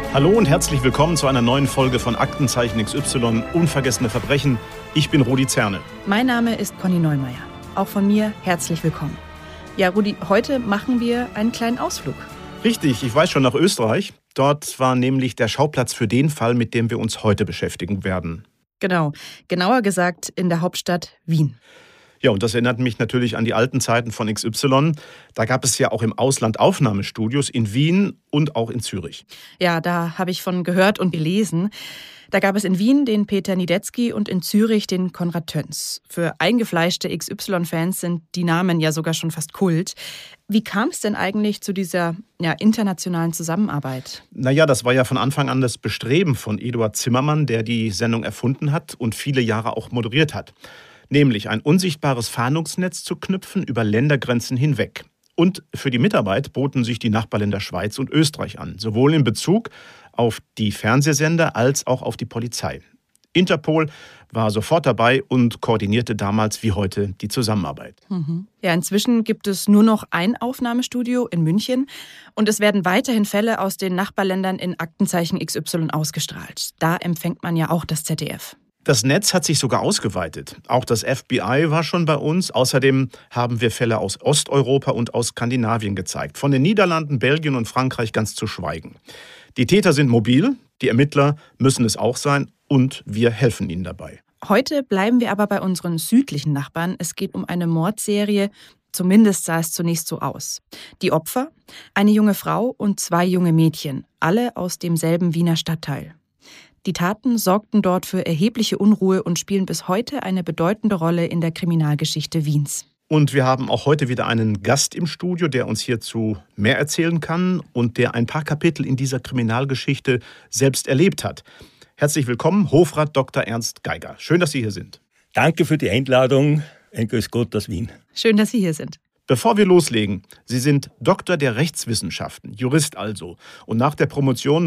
Hallo und herzlich willkommen zu einer neuen Folge von Aktenzeichen XY, unvergessene Verbrechen. Ich bin Rudi Zerne. Mein Name ist Conny Neumeier. Auch von mir herzlich willkommen. Ja, Rudi, heute machen wir einen kleinen Ausflug. Richtig, ich weiß schon, nach Österreich. Dort war nämlich der Schauplatz für den Fall, mit dem wir uns heute beschäftigen werden. Genau, genauer gesagt in der Hauptstadt Wien. Ja, und das erinnert mich natürlich an die alten Zeiten von XY. Da gab es ja auch im Ausland Aufnahmestudios in Wien und auch in Zürich. Ja, da habe ich von gehört und gelesen. Da gab es in Wien den Peter Niedetzky und in Zürich den Konrad Töns. Für eingefleischte XY-Fans sind die Namen ja sogar schon fast Kult. Wie kam es denn eigentlich zu dieser internationalen Zusammenarbeit? Naja, das war ja von Anfang an das Bestreben von Eduard Zimmermann, der die Sendung erfunden hat und viele Jahre auch moderiert hat. Nämlich ein unsichtbares Fahndungsnetz zu knüpfen über Ländergrenzen hinweg. Und für die Mitarbeit boten sich die Nachbarländer Schweiz und Österreich an, sowohl in Bezug auf die Fernsehsender als auch auf die Polizei. Interpol war sofort dabei und koordinierte damals wie heute die Zusammenarbeit. Ja, inzwischen gibt es nur noch ein Aufnahmestudio in München und es werden weiterhin Fälle aus den Nachbarländern in Aktenzeichen XY ausgestrahlt. Da empfängt man ja auch das ZDF. Das Netz hat sich sogar ausgeweitet. Auch das FBI war schon bei uns. Außerdem haben wir Fälle aus Osteuropa und aus Skandinavien gezeigt. Von den Niederlanden, Belgien und Frankreich ganz zu schweigen. Die Täter sind mobil, die Ermittler müssen es auch sein und wir helfen ihnen dabei. Heute bleiben wir aber bei unseren südlichen Nachbarn. Es geht um eine Mordserie. Zumindest sah es zunächst so aus. Die Opfer? Eine junge Frau und 2 junge Mädchen, alle aus demselben Wiener Stadtteil. Die Taten sorgten dort für erhebliche Unruhe und spielen bis heute eine bedeutende Rolle in der Kriminalgeschichte Wiens. Und wir haben auch heute wieder einen Gast im Studio, der uns hierzu mehr erzählen kann und der ein paar Kapitel in dieser Kriminalgeschichte selbst erlebt hat. Herzlich willkommen, Hofrat Dr. Ernst Geiger. Schön, dass Sie hier sind. Danke für die Einladung. Ein Grüß Gott aus Wien. Schön, dass Sie hier sind. Bevor wir loslegen, Sie sind Doktor der Rechtswissenschaften, Jurist also, und nach der Promotion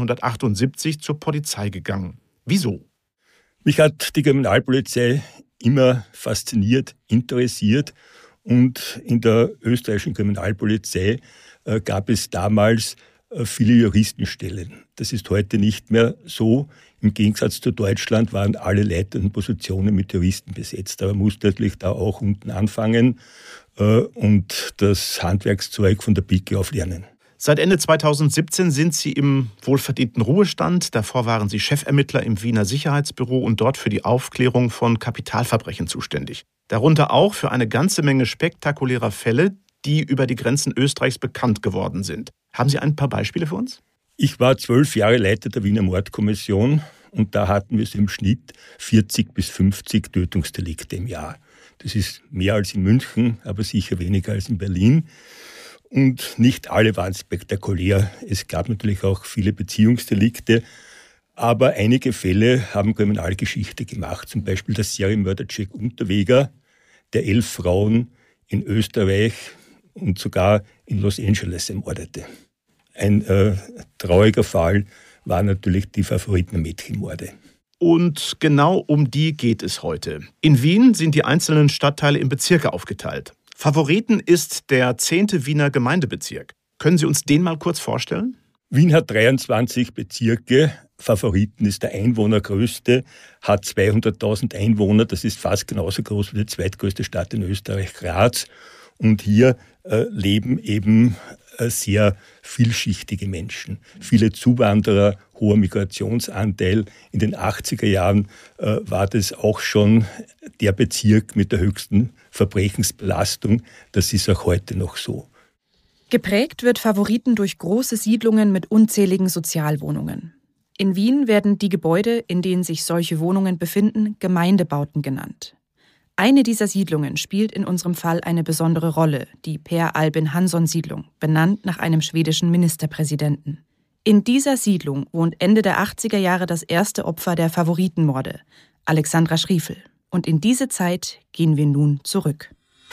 1978 zur Polizei gegangen. Wieso? Mich hat die Kriminalpolizei immer fasziniert, interessiert und in der österreichischen Kriminalpolizei gab es damals viele Juristenstellen. Das ist heute nicht mehr so. Im Gegensatz zu Deutschland waren alle leitenden Positionen mit Juristen besetzt. Aber man musste natürlich da auch unten anfangen und das Handwerkszeug von der Pike auf lernen. Seit Ende 2017 sind Sie im wohlverdienten Ruhestand. Davor waren Sie Chefermittler im Wiener Sicherheitsbüro und dort für die Aufklärung von Kapitalverbrechen zuständig. Darunter auch für eine ganze Menge spektakulärer Fälle, die über die Grenzen Österreichs bekannt geworden sind. Haben Sie ein paar Beispiele für uns? Ich war 12 Jahre Leiter der Wiener Mordkommission und da hatten wir so im Schnitt 40 bis 50 Tötungsdelikte im Jahr. Das ist mehr als in München, aber sicher weniger als in Berlin. Und nicht alle waren spektakulär. Es gab natürlich auch viele Beziehungsdelikte, aber einige Fälle haben Kriminalgeschichte gemacht. Zum Beispiel der Serienmörder Jack Unterweger, der 11 Frauen in Österreich und sogar in Los Angeles ermordete. Ein trauriger Fall war natürlich die Favoriten-Mädchenmorde. Und genau um die geht es heute. In Wien sind die einzelnen Stadtteile in Bezirke aufgeteilt. Favoriten ist der 10. Wiener Gemeindebezirk. Können Sie uns den mal kurz vorstellen? Wien hat 23 Bezirke. Favoriten ist der einwohnergrößte, hat 200.000 Einwohner. Das ist fast genauso groß wie die zweitgrößte Stadt in Österreich, Graz. Und hier leben eben sehr vielschichtige Menschen. Viele Zuwanderer, hoher Migrationsanteil. In den 80er Jahren war das auch schon der Bezirk mit der höchsten Verbrechensbelastung. Das ist auch heute noch so. Geprägt wird Favoriten durch große Siedlungen mit unzähligen Sozialwohnungen. In Wien werden die Gebäude, in denen sich solche Wohnungen befinden, Gemeindebauten genannt. Eine dieser Siedlungen spielt in unserem Fall eine besondere Rolle, die Per Albin Hansson-Siedlung, benannt nach einem schwedischen Ministerpräsidenten. In dieser Siedlung wohnt Ende der 80er Jahre das erste Opfer der Favoritenmorde, Alexandra Schriefel. Und in diese Zeit gehen wir nun zurück.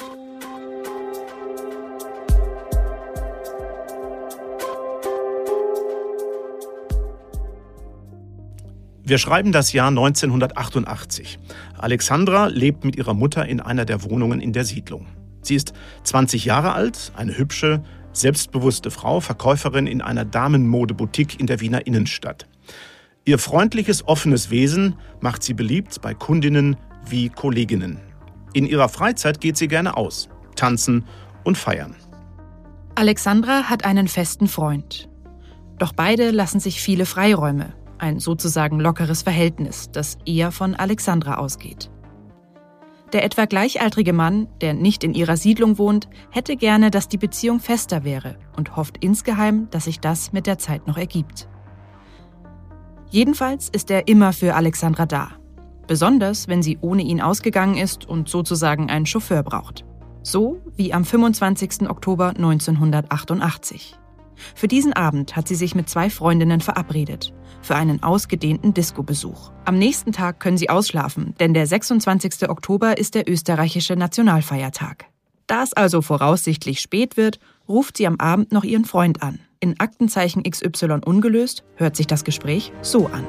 Wir schreiben das Jahr 1988. Alexandra lebt mit ihrer Mutter in einer der Wohnungen in der Siedlung. Sie ist 20 Jahre alt, eine hübsche, Selbstbewusste Frau, Verkäuferin in einer Damenmodeboutique in der Wiener Innenstadt. Ihr freundliches, offenes Wesen macht sie beliebt bei Kundinnen wie Kolleginnen. In ihrer Freizeit geht sie gerne aus, tanzen und feiern. Alexandra hat einen festen Freund. Doch beide lassen sich viele Freiräume, ein sozusagen lockeres Verhältnis, das eher von Alexandra ausgeht. Der etwa gleichaltrige Mann, der nicht in ihrer Siedlung wohnt, hätte gerne, dass die Beziehung fester wäre und hofft insgeheim, dass sich das mit der Zeit noch ergibt. Jedenfalls ist er immer für Alexandra da. Besonders, wenn sie ohne ihn ausgegangen ist und sozusagen einen Chauffeur braucht. So wie am 25. Oktober 1988. Für diesen Abend hat sie sich mit 2 Freundinnen verabredet. Für einen ausgedehnten Disco-Besuch. Am nächsten Tag können sie ausschlafen, denn der 26. Oktober ist der österreichische Nationalfeiertag. Da es also voraussichtlich spät wird, ruft sie am Abend noch ihren Freund an. In Aktenzeichen XY ungelöst hört sich das Gespräch so an.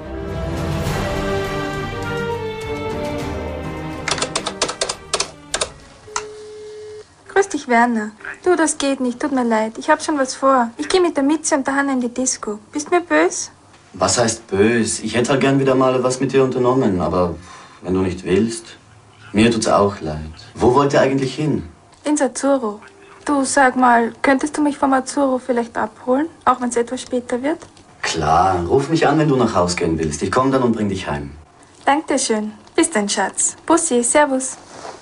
Grüß dich, Werner. Du, das geht nicht, tut mir leid. Ich hab schon was vor. Ich gehe mit der Mitzi und der Hanna in die Disco. Bist mir böse? Was heißt böse? Ich hätte halt gern wieder mal was mit dir unternommen, aber wenn du nicht willst, mir tut's auch leid. Wo wollt ihr eigentlich hin? Ins Azzurro. Du, sag mal, könntest du mich vom Azzurro vielleicht abholen, auch wenn es etwas später wird? Klar, ruf mich an, wenn du nach Haus gehen willst. Ich komme dann und bring dich heim. Danke dir schön. Bis dann, Schatz. Bussi, servus.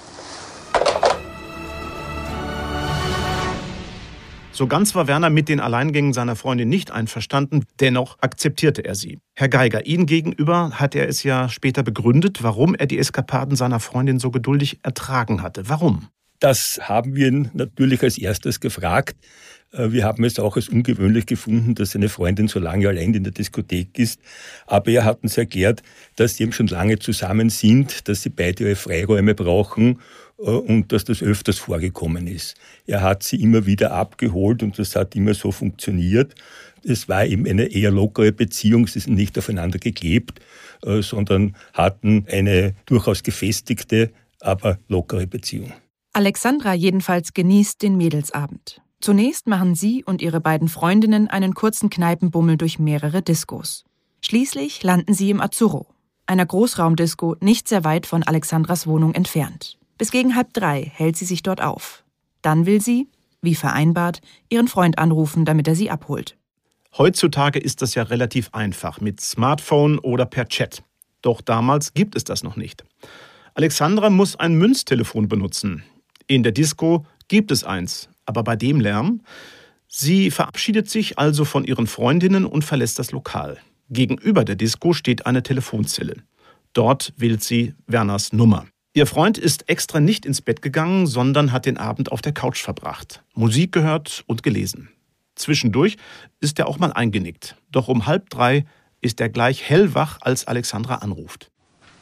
So ganz war Werner mit den Alleingängen seiner Freundin nicht einverstanden, dennoch akzeptierte er sie. Herr Geiger, Ihnen gegenüber hat er es ja später begründet, warum er die Eskapaden seiner Freundin so geduldig ertragen hatte. Warum? Das haben wir ihn natürlich als erstes gefragt. Wir haben es auch als ungewöhnlich gefunden, dass seine Freundin so lange allein in der Diskothek ist. Aber er hat uns erklärt, dass sie eben schon lange zusammen sind, dass sie beide ihre Freiräume brauchen und dass das öfters vorgekommen ist. Er hat sie immer wieder abgeholt und das hat immer so funktioniert. Es war eben eine eher lockere Beziehung, sie sind nicht aufeinander geklebt, sondern hatten eine durchaus gefestigte, aber lockere Beziehung. Alexandra jedenfalls genießt den Mädelsabend. Zunächst machen sie und ihre beiden Freundinnen einen kurzen Kneipenbummel durch mehrere Diskos. Schließlich landen sie im Azzurro, einer Großraumdisco nicht sehr weit von Alexandras Wohnung entfernt. Bis gegen 2:30 hält sie sich dort auf. Dann will sie, wie vereinbart, ihren Freund anrufen, damit er sie abholt. Heutzutage ist das ja relativ einfach, mit Smartphone oder per Chat. Doch damals gibt es das noch nicht. Alexandra muss ein Münztelefon benutzen. In der Disco gibt es eins, aber bei dem Lärm. Sie verabschiedet sich also von ihren Freundinnen und verlässt das Lokal. Gegenüber der Disco steht eine Telefonzelle. Dort wählt sie Werners Nummer. Ihr Freund ist extra nicht ins Bett gegangen, sondern hat den Abend auf der Couch verbracht, Musik gehört und gelesen. Zwischendurch ist er auch mal eingenickt. Doch um 2:30 ist er gleich hellwach, als Alexandra anruft.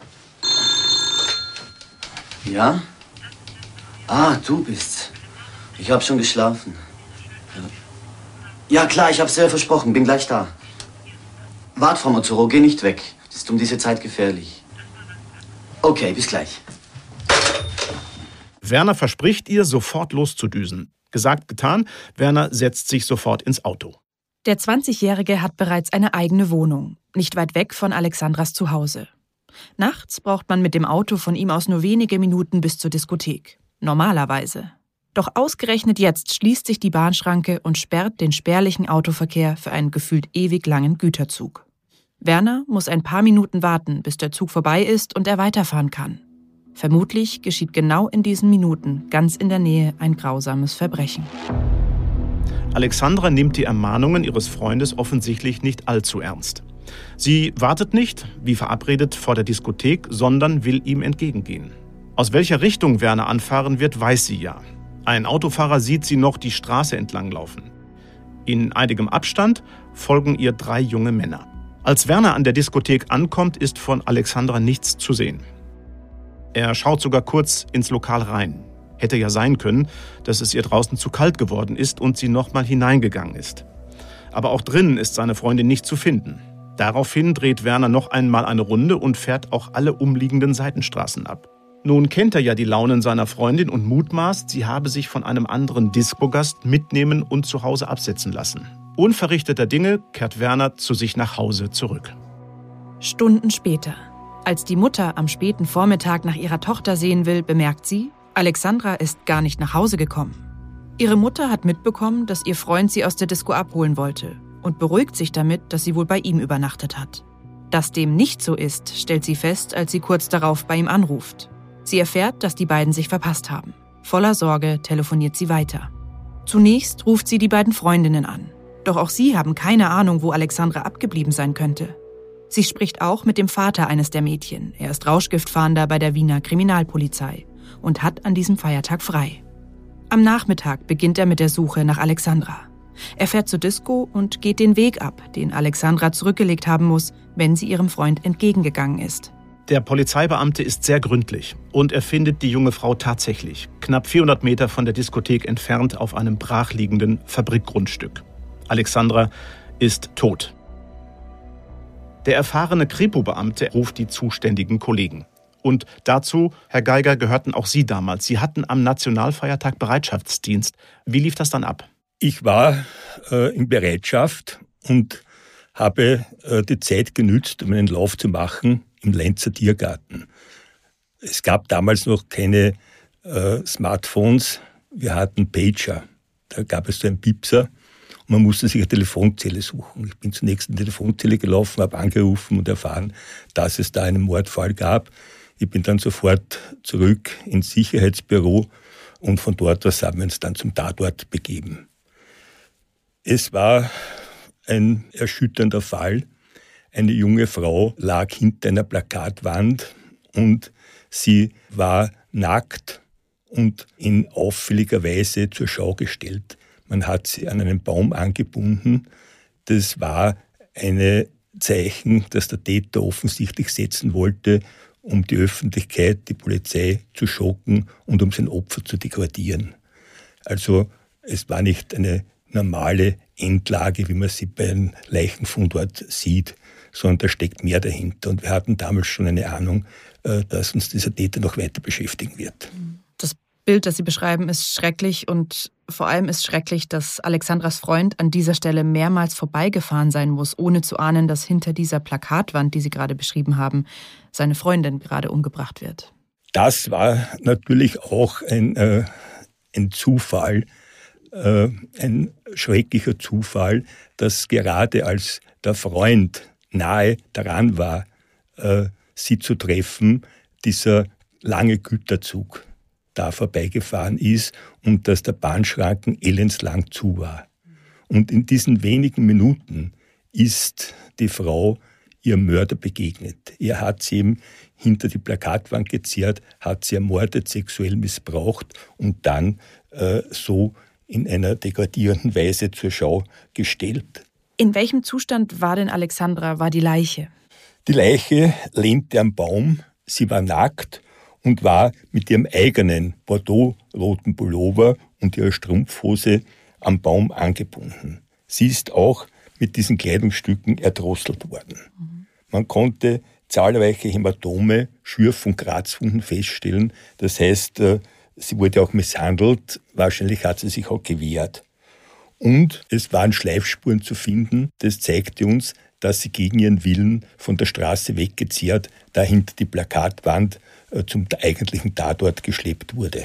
Ja? Ah, du bist's. Ich hab schon geschlafen. Ja klar, ich hab's dir versprochen, bin gleich da. Wart, Frau Mazzuro, geh nicht weg. Das ist um diese Zeit gefährlich. Okay, bis gleich. Werner verspricht ihr, sofort loszudüsen. Gesagt, getan, Werner setzt sich sofort ins Auto. Der 20-Jährige hat bereits eine eigene Wohnung, nicht weit weg von Alexandras Zuhause. Nachts braucht man mit dem Auto von ihm aus nur wenige Minuten bis zur Diskothek. Normalerweise. Doch ausgerechnet jetzt schließt sich die Bahnschranke und sperrt den spärlichen Autoverkehr für einen gefühlt ewig langen Güterzug. Werner muss ein paar Minuten warten, bis der Zug vorbei ist und er weiterfahren kann. Vermutlich geschieht genau in diesen Minuten ganz in der Nähe ein grausames Verbrechen. Alexandra nimmt die Ermahnungen ihres Freundes offensichtlich nicht allzu ernst. Sie wartet nicht, wie verabredet, vor der Diskothek, sondern will ihm entgegengehen. Aus welcher Richtung Werner anfahren wird, weiß sie ja. Ein Autofahrer sieht sie noch die Straße entlang laufen. In einigem Abstand folgen ihr 3 junge Männer. Als Werner an der Diskothek ankommt, ist von Alexandra nichts zu sehen. Er schaut sogar kurz ins Lokal rein. Hätte ja sein können, dass es ihr draußen zu kalt geworden ist und sie nochmal hineingegangen ist. Aber auch drinnen ist seine Freundin nicht zu finden. Daraufhin dreht Werner noch einmal eine Runde und fährt auch alle umliegenden Seitenstraßen ab. Nun kennt er ja die Launen seiner Freundin und mutmaßt, sie habe sich von einem anderen Disco-Gast mitnehmen und zu Hause absetzen lassen. Unverrichteter Dinge kehrt Werner zu sich nach Hause zurück. Stunden später. Als die Mutter am späten Vormittag nach ihrer Tochter sehen will, bemerkt sie, Alexandra ist gar nicht nach Hause gekommen. Ihre Mutter hat mitbekommen, dass ihr Freund sie aus der Disco abholen wollte und beruhigt sich damit, dass sie wohl bei ihm übernachtet hat. Dass dem nicht so ist, stellt sie fest, als sie kurz darauf bei ihm anruft. Sie erfährt, dass die beiden sich verpasst haben. Voller Sorge telefoniert sie weiter. Zunächst ruft sie die beiden Freundinnen an. Doch auch sie haben keine Ahnung, wo Alexandra abgeblieben sein könnte. Sie spricht auch mit dem Vater eines der Mädchen. Er ist Rauschgiftfahnder bei der Wiener Kriminalpolizei und hat an diesem Feiertag frei. Am Nachmittag beginnt er mit der Suche nach Alexandra. Er fährt zur Disco und geht den Weg ab, den Alexandra zurückgelegt haben muss, wenn sie ihrem Freund entgegengegangen ist. Der Polizeibeamte ist sehr gründlich und er findet die junge Frau tatsächlich, knapp 400 Meter von der Diskothek entfernt auf einem brachliegenden Fabrikgrundstück. Alexandra ist tot. Der erfahrene Kripo-Beamte ruft die zuständigen Kollegen. Und dazu, Herr Geiger, gehörten auch Sie damals. Sie hatten am Nationalfeiertag Bereitschaftsdienst. Wie lief das dann ab? Ich war in Bereitschaft und habe die Zeit genützt, um einen Lauf zu machen im Lenzer Tiergarten. Es gab damals noch keine Smartphones, wir hatten Pager. Da gab es so einen Piepser und man musste sich eine Telefonzelle suchen. Ich bin zur nächsten Telefonzelle gelaufen, habe angerufen und erfahren, dass es da einen Mordfall gab. Ich bin dann sofort zurück ins Sicherheitsbüro und von dort aus haben wir uns dann zum Tatort begeben. Es war ein erschütternder Fall. Eine junge Frau lag hinter einer Plakatwand und sie war nackt und in auffälliger Weise zur Schau gestellt. Man hat sie an einen Baum angebunden. Das war ein Zeichen, das der Täter offensichtlich setzen wollte, um die Öffentlichkeit, die Polizei zu schocken und um sein Opfer zu degradieren. Also es war nicht eine normale Endlage, wie man sie bei einem Leichenfundort sieht, sondern da steckt mehr dahinter. Und wir hatten damals schon eine Ahnung, dass uns dieser Täter noch weiter beschäftigen wird. Das Bild, das Sie beschreiben, ist schrecklich und vor allem ist schrecklich, dass Alexandras Freund an dieser Stelle mehrmals vorbeigefahren sein muss, ohne zu ahnen, dass hinter dieser Plakatwand, die Sie gerade beschrieben haben, seine Freundin gerade umgebracht wird. Das war natürlich auch ein Zufall, ein schrecklicher Zufall, dass gerade als der Freund nahe daran war, sie zu treffen, dieser lange Güterzug da vorbeigefahren ist und dass der Bahnschranken elendslang zu war. Und in diesen wenigen Minuten ist die Frau ihrem Mörder begegnet. Er hat sie eben hinter die Plakatwand gezerrt, hat sie ermordet, sexuell missbraucht und dann so in einer degradierenden Weise zur Schau gestellt. In welchem Zustand war denn Alexandra, war die Leiche? Die Leiche lehnte am Baum, sie war nackt und war mit ihrem eigenen bordeaux-roten Pullover und ihrer Strumpfhose am Baum angebunden. Sie ist auch mit diesen Kleidungsstücken erdrosselt worden. Man konnte zahlreiche Hämatome, Schürf- und Kratzwunden feststellen. Das heißt, sie wurde auch misshandelt. Wahrscheinlich hat sie sich auch gewehrt. Und es waren Schleifspuren zu finden. Das zeigte uns, dass sie gegen ihren Willen von der Straße weggezehrt, da hinter die Plakatwand zum eigentlichen Tatort geschleppt wurde.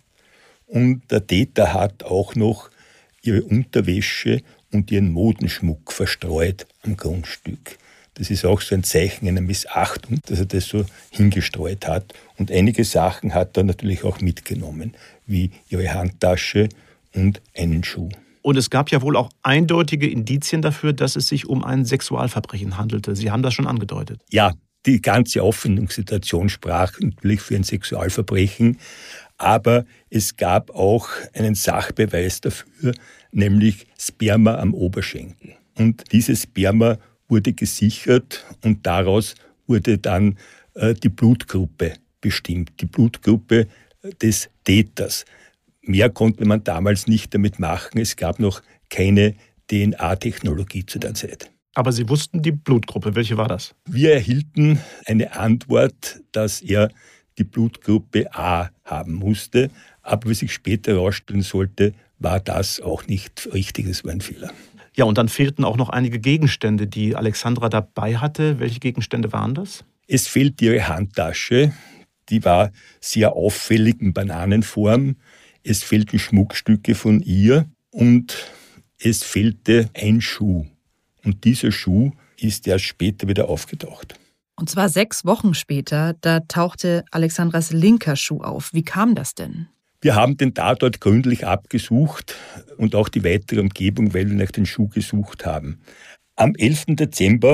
Und der Täter hat auch noch ihre Unterwäsche und ihren Modenschmuck verstreut am Grundstück. Das ist auch so ein Zeichen einer Missachtung, dass er das so hingestreut hat. Und einige Sachen hat er natürlich auch mitgenommen, wie ihre Handtasche und einen Schuh. Und es gab ja wohl auch eindeutige Indizien dafür, dass es sich um ein Sexualverbrechen handelte. Sie haben das schon angedeutet. Ja, die ganze Auffindungssituation sprach natürlich für ein Sexualverbrechen. Aber es gab auch einen Sachbeweis dafür, nämlich Sperma am Oberschenkel. Und dieses Sperma wurde gesichert und daraus wurde dann die Blutgruppe bestimmt, die Blutgruppe des Täters. Mehr konnte man damals nicht damit machen. Es gab noch keine DNA-Technologie zu der Zeit. Aber Sie wussten die Blutgruppe. Welche war das? Wir erhielten eine Antwort, dass er die Blutgruppe A haben musste. Aber wie sich später herausstellen sollte, war das auch nicht richtig, es war ein Fehler. Ja, und dann fehlten auch noch einige Gegenstände, die Alexandra dabei hatte. Welche Gegenstände waren das? Es fehlt ihre Handtasche, die war sehr auffällig in Bananenform. Es fehlten Schmuckstücke von ihr und es fehlte ein Schuh. Und dieser Schuh ist erst später wieder aufgetaucht. Und zwar 6 Wochen später, da tauchte Alexandras linker Schuh auf. Wie kam das denn? Wir haben den Tatort gründlich abgesucht und auch die weitere Umgebung, weil wir nach dem Schuh gesucht haben. Am 11. Dezember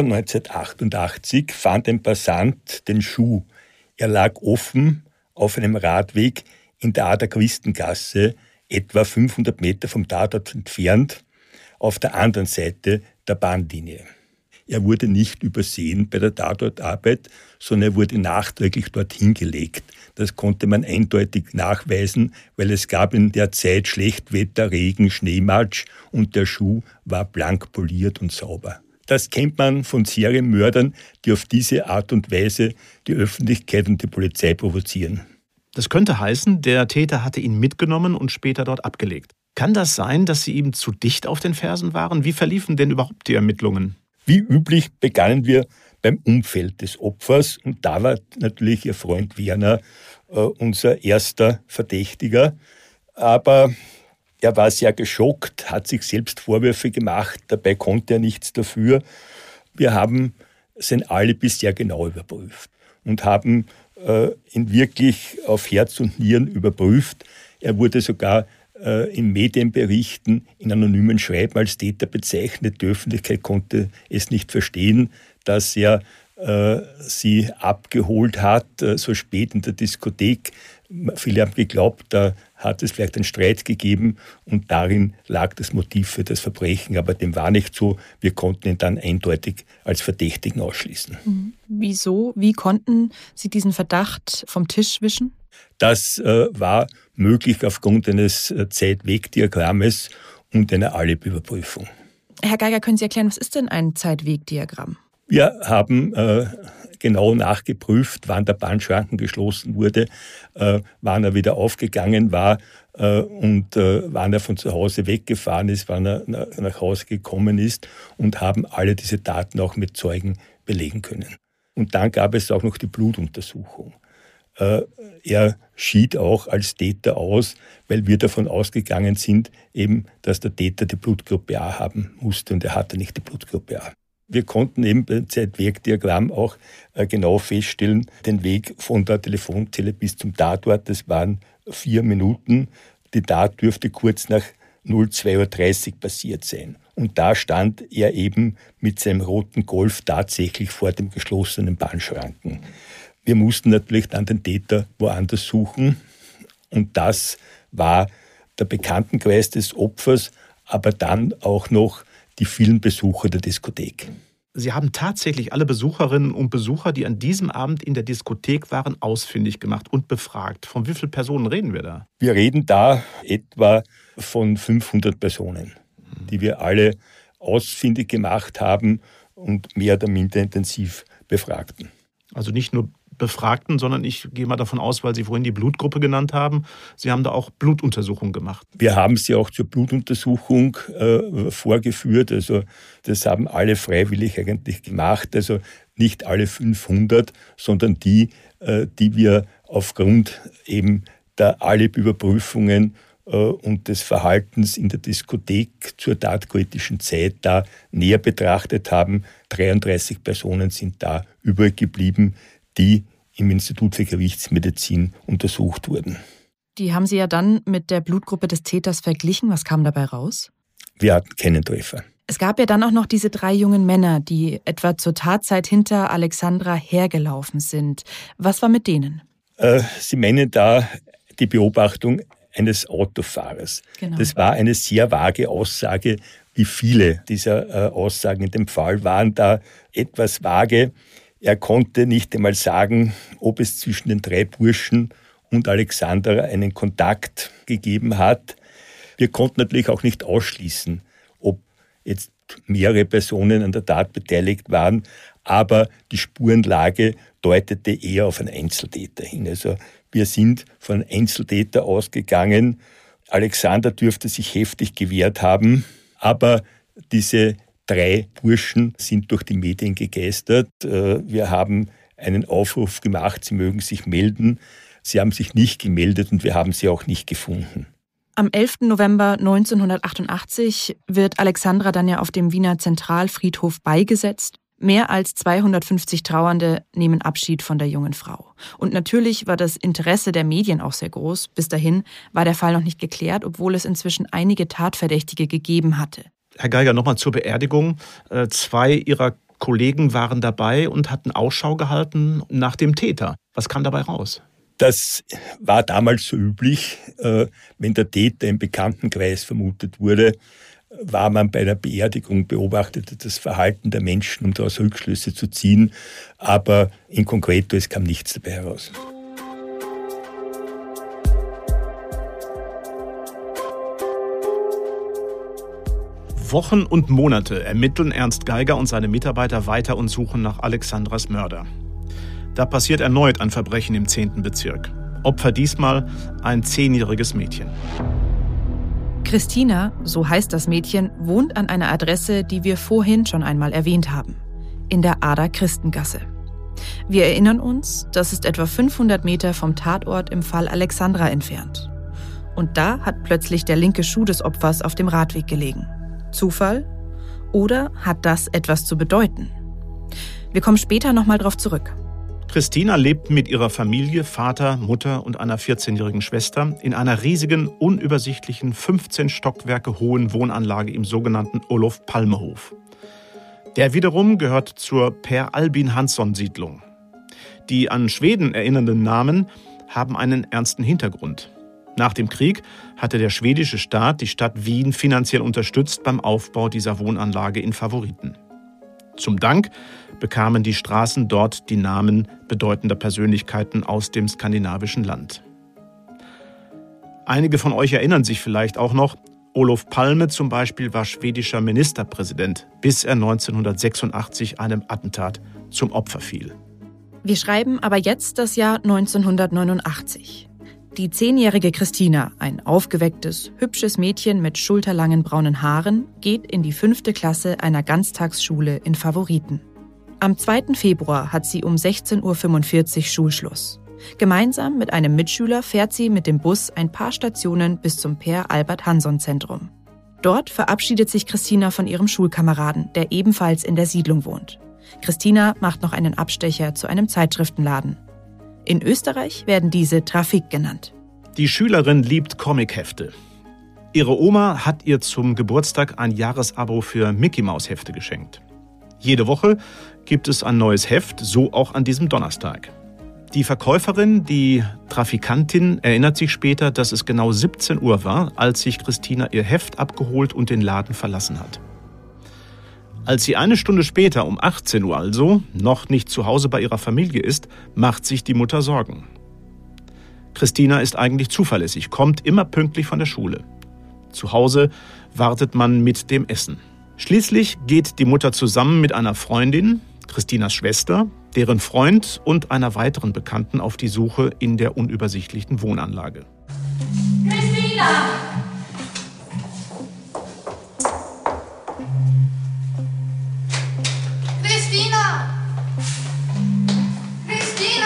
1988 fand ein Passant den Schuh. Er lag offen auf einem Radweg in der Ader-Quistengasse, etwa 500 Meter vom Tatort entfernt, auf der anderen Seite der Bahnlinie. Er wurde nicht übersehen bei der Tatortarbeit, sondern er wurde nachträglich dorthin gelegt. Das konnte man eindeutig nachweisen, weil es gab in der Zeit Schlechtwetter, Regen, Schneematsch und der Schuh war blank poliert und sauber. Das kennt man von Serienmördern, die auf diese Art und Weise die Öffentlichkeit und die Polizei provozieren. Das könnte heißen, der Täter hatte ihn mitgenommen und später dort abgelegt. Kann das sein, dass sie ihm zu dicht auf den Fersen waren? Wie verliefen denn überhaupt die Ermittlungen? Wie üblich begannen wir beim Umfeld des Opfers und da war natürlich ihr Freund Werner unser erster Verdächtiger. Aber er war sehr geschockt, hat sich selbst Vorwürfe gemacht, dabei konnte er nichts dafür. Wir haben sein Alibi sehr genau überprüft und haben ihn wirklich auf Herz und Nieren überprüft. Er wurde sogar in Medienberichten, in anonymen Schreiben als Täter bezeichnet. Die Öffentlichkeit konnte es nicht verstehen, dass er sie abgeholt hat, so spät in der Diskothek. Viele haben geglaubt, da hat es vielleicht einen Streit gegeben und darin lag das Motiv für das Verbrechen. Aber dem war nicht so. Wir konnten ihn dann eindeutig als Verdächtigen ausschließen. Wieso? Wie konnten Sie diesen Verdacht vom Tisch wischen? Das war möglich aufgrund eines Zeitwegdiagrammes und einer Alibi-Überprüfung. Herr Geiger, können Sie erklären, was ist denn ein Zeitwegdiagramm? Wir haben genau nachgeprüft, wann der Bahnschranken geschlossen wurde, wann er wieder aufgegangen war und wann er von zu Hause weggefahren ist, wann er nach Hause gekommen ist und haben alle diese Daten auch mit Zeugen belegen können. Und dann gab es auch noch die Blutuntersuchung. Er schied auch als Täter aus, weil wir davon ausgegangen sind, eben, dass der Täter die Blutgruppe A haben musste und er hatte nicht die Blutgruppe A. Wir konnten eben beim Zeitwegdiagramm auch genau feststellen, den Weg von der Telefonzelle bis zum Tatort, das waren 4 Minuten. Die Tat dürfte kurz nach 02:30 Uhr passiert sein. Und da stand er eben mit seinem roten Golf tatsächlich vor dem geschlossenen Bahnschranken. Wir mussten natürlich dann den Täter woanders suchen und das war der Bekanntenkreis des Opfers, aber dann auch noch die vielen Besucher der Diskothek. Sie haben tatsächlich alle Besucherinnen und Besucher, die an diesem Abend in der Diskothek waren, ausfindig gemacht und befragt. Von wie vielen Personen reden wir da? Wir reden da etwa von 500 Personen, die wir alle ausfindig gemacht haben und mehr oder minder intensiv befragten. Also nicht nur Befragten, sondern ich gehe mal davon aus, weil Sie vorhin die Blutgruppe genannt haben, Sie haben da auch Blutuntersuchungen gemacht. Wir haben sie auch zur Blutuntersuchung vorgeführt. Also das haben alle freiwillig eigentlich gemacht. Also nicht alle 500, sondern die wir aufgrund eben der Alibi-Überprüfungen und des Verhaltens in der Diskothek zur tatkritischen Zeit da näher betrachtet haben. 33 Personen sind da übrig geblieben, die im Institut für Gerichtsmedizin untersucht wurden. Die haben Sie ja dann mit der Blutgruppe des Täters verglichen. Was kam dabei raus? Wir hatten keinen Treffer. Es gab ja dann auch noch diese 3 jungen Männer, die etwa zur Tatzeit hinter Alexandra hergelaufen sind. Was war mit denen? Sie meinen da die Beobachtung eines Autofahrers. Genau. Das war eine sehr vage Aussage. Wie viele dieser Aussagen in dem Fall waren da etwas vage. Er konnte nicht einmal sagen, ob es zwischen den 3 Burschen und Alexandra einen Kontakt gegeben hat. Wir konnten natürlich auch nicht ausschließen, ob jetzt mehrere Personen an der Tat beteiligt waren, aber die Spurenlage deutete eher auf einen Einzeltäter hin. Also wir sind von Einzeltäter ausgegangen. Alexandra dürfte sich heftig gewehrt haben, aber diese 3 Burschen sind durch die Medien gegeistert. Wir haben einen Aufruf gemacht, sie mögen sich melden. Sie haben sich nicht gemeldet und wir haben sie auch nicht gefunden. Am 11. November 1988 wird Alexandra dann ja auf dem Wiener Zentralfriedhof beigesetzt. Mehr als 250 Trauernde nehmen Abschied von der jungen Frau. Und natürlich war das Interesse der Medien auch sehr groß. Bis dahin war der Fall noch nicht geklärt, obwohl es inzwischen einige Tatverdächtige gegeben hatte. Herr Geiger, nochmal zur Beerdigung. 2 Ihrer Kollegen waren dabei und hatten Ausschau gehalten nach dem Täter. Was kam dabei raus? Das war damals so üblich. Wenn der Täter im Bekanntenkreis vermutet wurde, war man bei der Beerdigung, beobachtete das Verhalten der Menschen, um daraus Rückschlüsse zu ziehen. Aber in concreto, es kam nichts dabei heraus. Wochen und Monate ermitteln Ernst Geiger und seine Mitarbeiter weiter und suchen nach Alexandras Mörder. Da passiert erneut ein Verbrechen im 10. Bezirk. Opfer diesmal ein 10-jähriges Mädchen. Christina, so heißt das Mädchen, wohnt an einer Adresse, die wir vorhin schon einmal erwähnt haben. In der Ader-Christengasse. Wir erinnern uns, das ist etwa 500 Meter vom Tatort im Fall Alexandra entfernt. Und da hat plötzlich der linke Schuh des Opfers auf dem Radweg gelegen. Zufall? Oder hat das etwas zu bedeuten? Wir kommen später nochmal drauf zurück. Christina lebt mit ihrer Familie, Vater, Mutter und einer 14-jährigen Schwester in einer riesigen, unübersichtlichen, 15 Stockwerke hohen Wohnanlage im sogenannten Olof-Palme-Hof. Der wiederum gehört zur Per Albin Hansson-Siedlung. Die an Schweden erinnernden Namen haben einen ernsten Hintergrund. Nach dem Krieg hatte der schwedische Staat die Stadt Wien finanziell unterstützt beim Aufbau dieser Wohnanlage in Favoriten. Zum Dank bekamen die Straßen dort die Namen bedeutender Persönlichkeiten aus dem skandinavischen Land. Einige von euch erinnern sich vielleicht auch noch, Olof Palme zum Beispiel war schwedischer Ministerpräsident, bis er 1986 einem Attentat zum Opfer fiel. Wir schreiben aber jetzt das Jahr 1989. Die 10-jährige Christina, ein aufgewecktes, hübsches Mädchen mit schulterlangen braunen Haaren, geht in die 5. Klasse einer Ganztagsschule in Favoriten. Am 2. Februar hat sie um 16:45 Uhr Schulschluss. Gemeinsam mit einem Mitschüler fährt sie mit dem Bus ein paar Stationen bis zum Per-Albert-Hansson-Zentrum. Dort verabschiedet sich Christina von ihrem Schulkameraden, der ebenfalls in der Siedlung wohnt. Christina macht noch einen Abstecher zu einem Zeitschriftenladen. In Österreich werden diese Trafik genannt. Die Schülerin liebt Comichefte. Ihre Oma hat ihr zum Geburtstag ein Jahresabo für Mickey-Maus-Hefte geschenkt. Jede Woche gibt es ein neues Heft, so auch an diesem Donnerstag. Die Verkäuferin, die Trafikantin, erinnert sich später, dass es genau 17 Uhr war, als sich Christina ihr Heft abgeholt und den Laden verlassen hat. Als sie eine Stunde später, um 18 Uhr also, noch nicht zu Hause bei ihrer Familie ist, macht sich die Mutter Sorgen. Christina ist eigentlich zuverlässig, kommt immer pünktlich von der Schule. Zu Hause wartet man mit dem Essen. Schließlich geht die Mutter zusammen mit einer Freundin, Christinas Schwester, deren Freund und einer weiteren Bekannten auf die Suche in der unübersichtlichen Wohnanlage. Christina! Christina! Christina!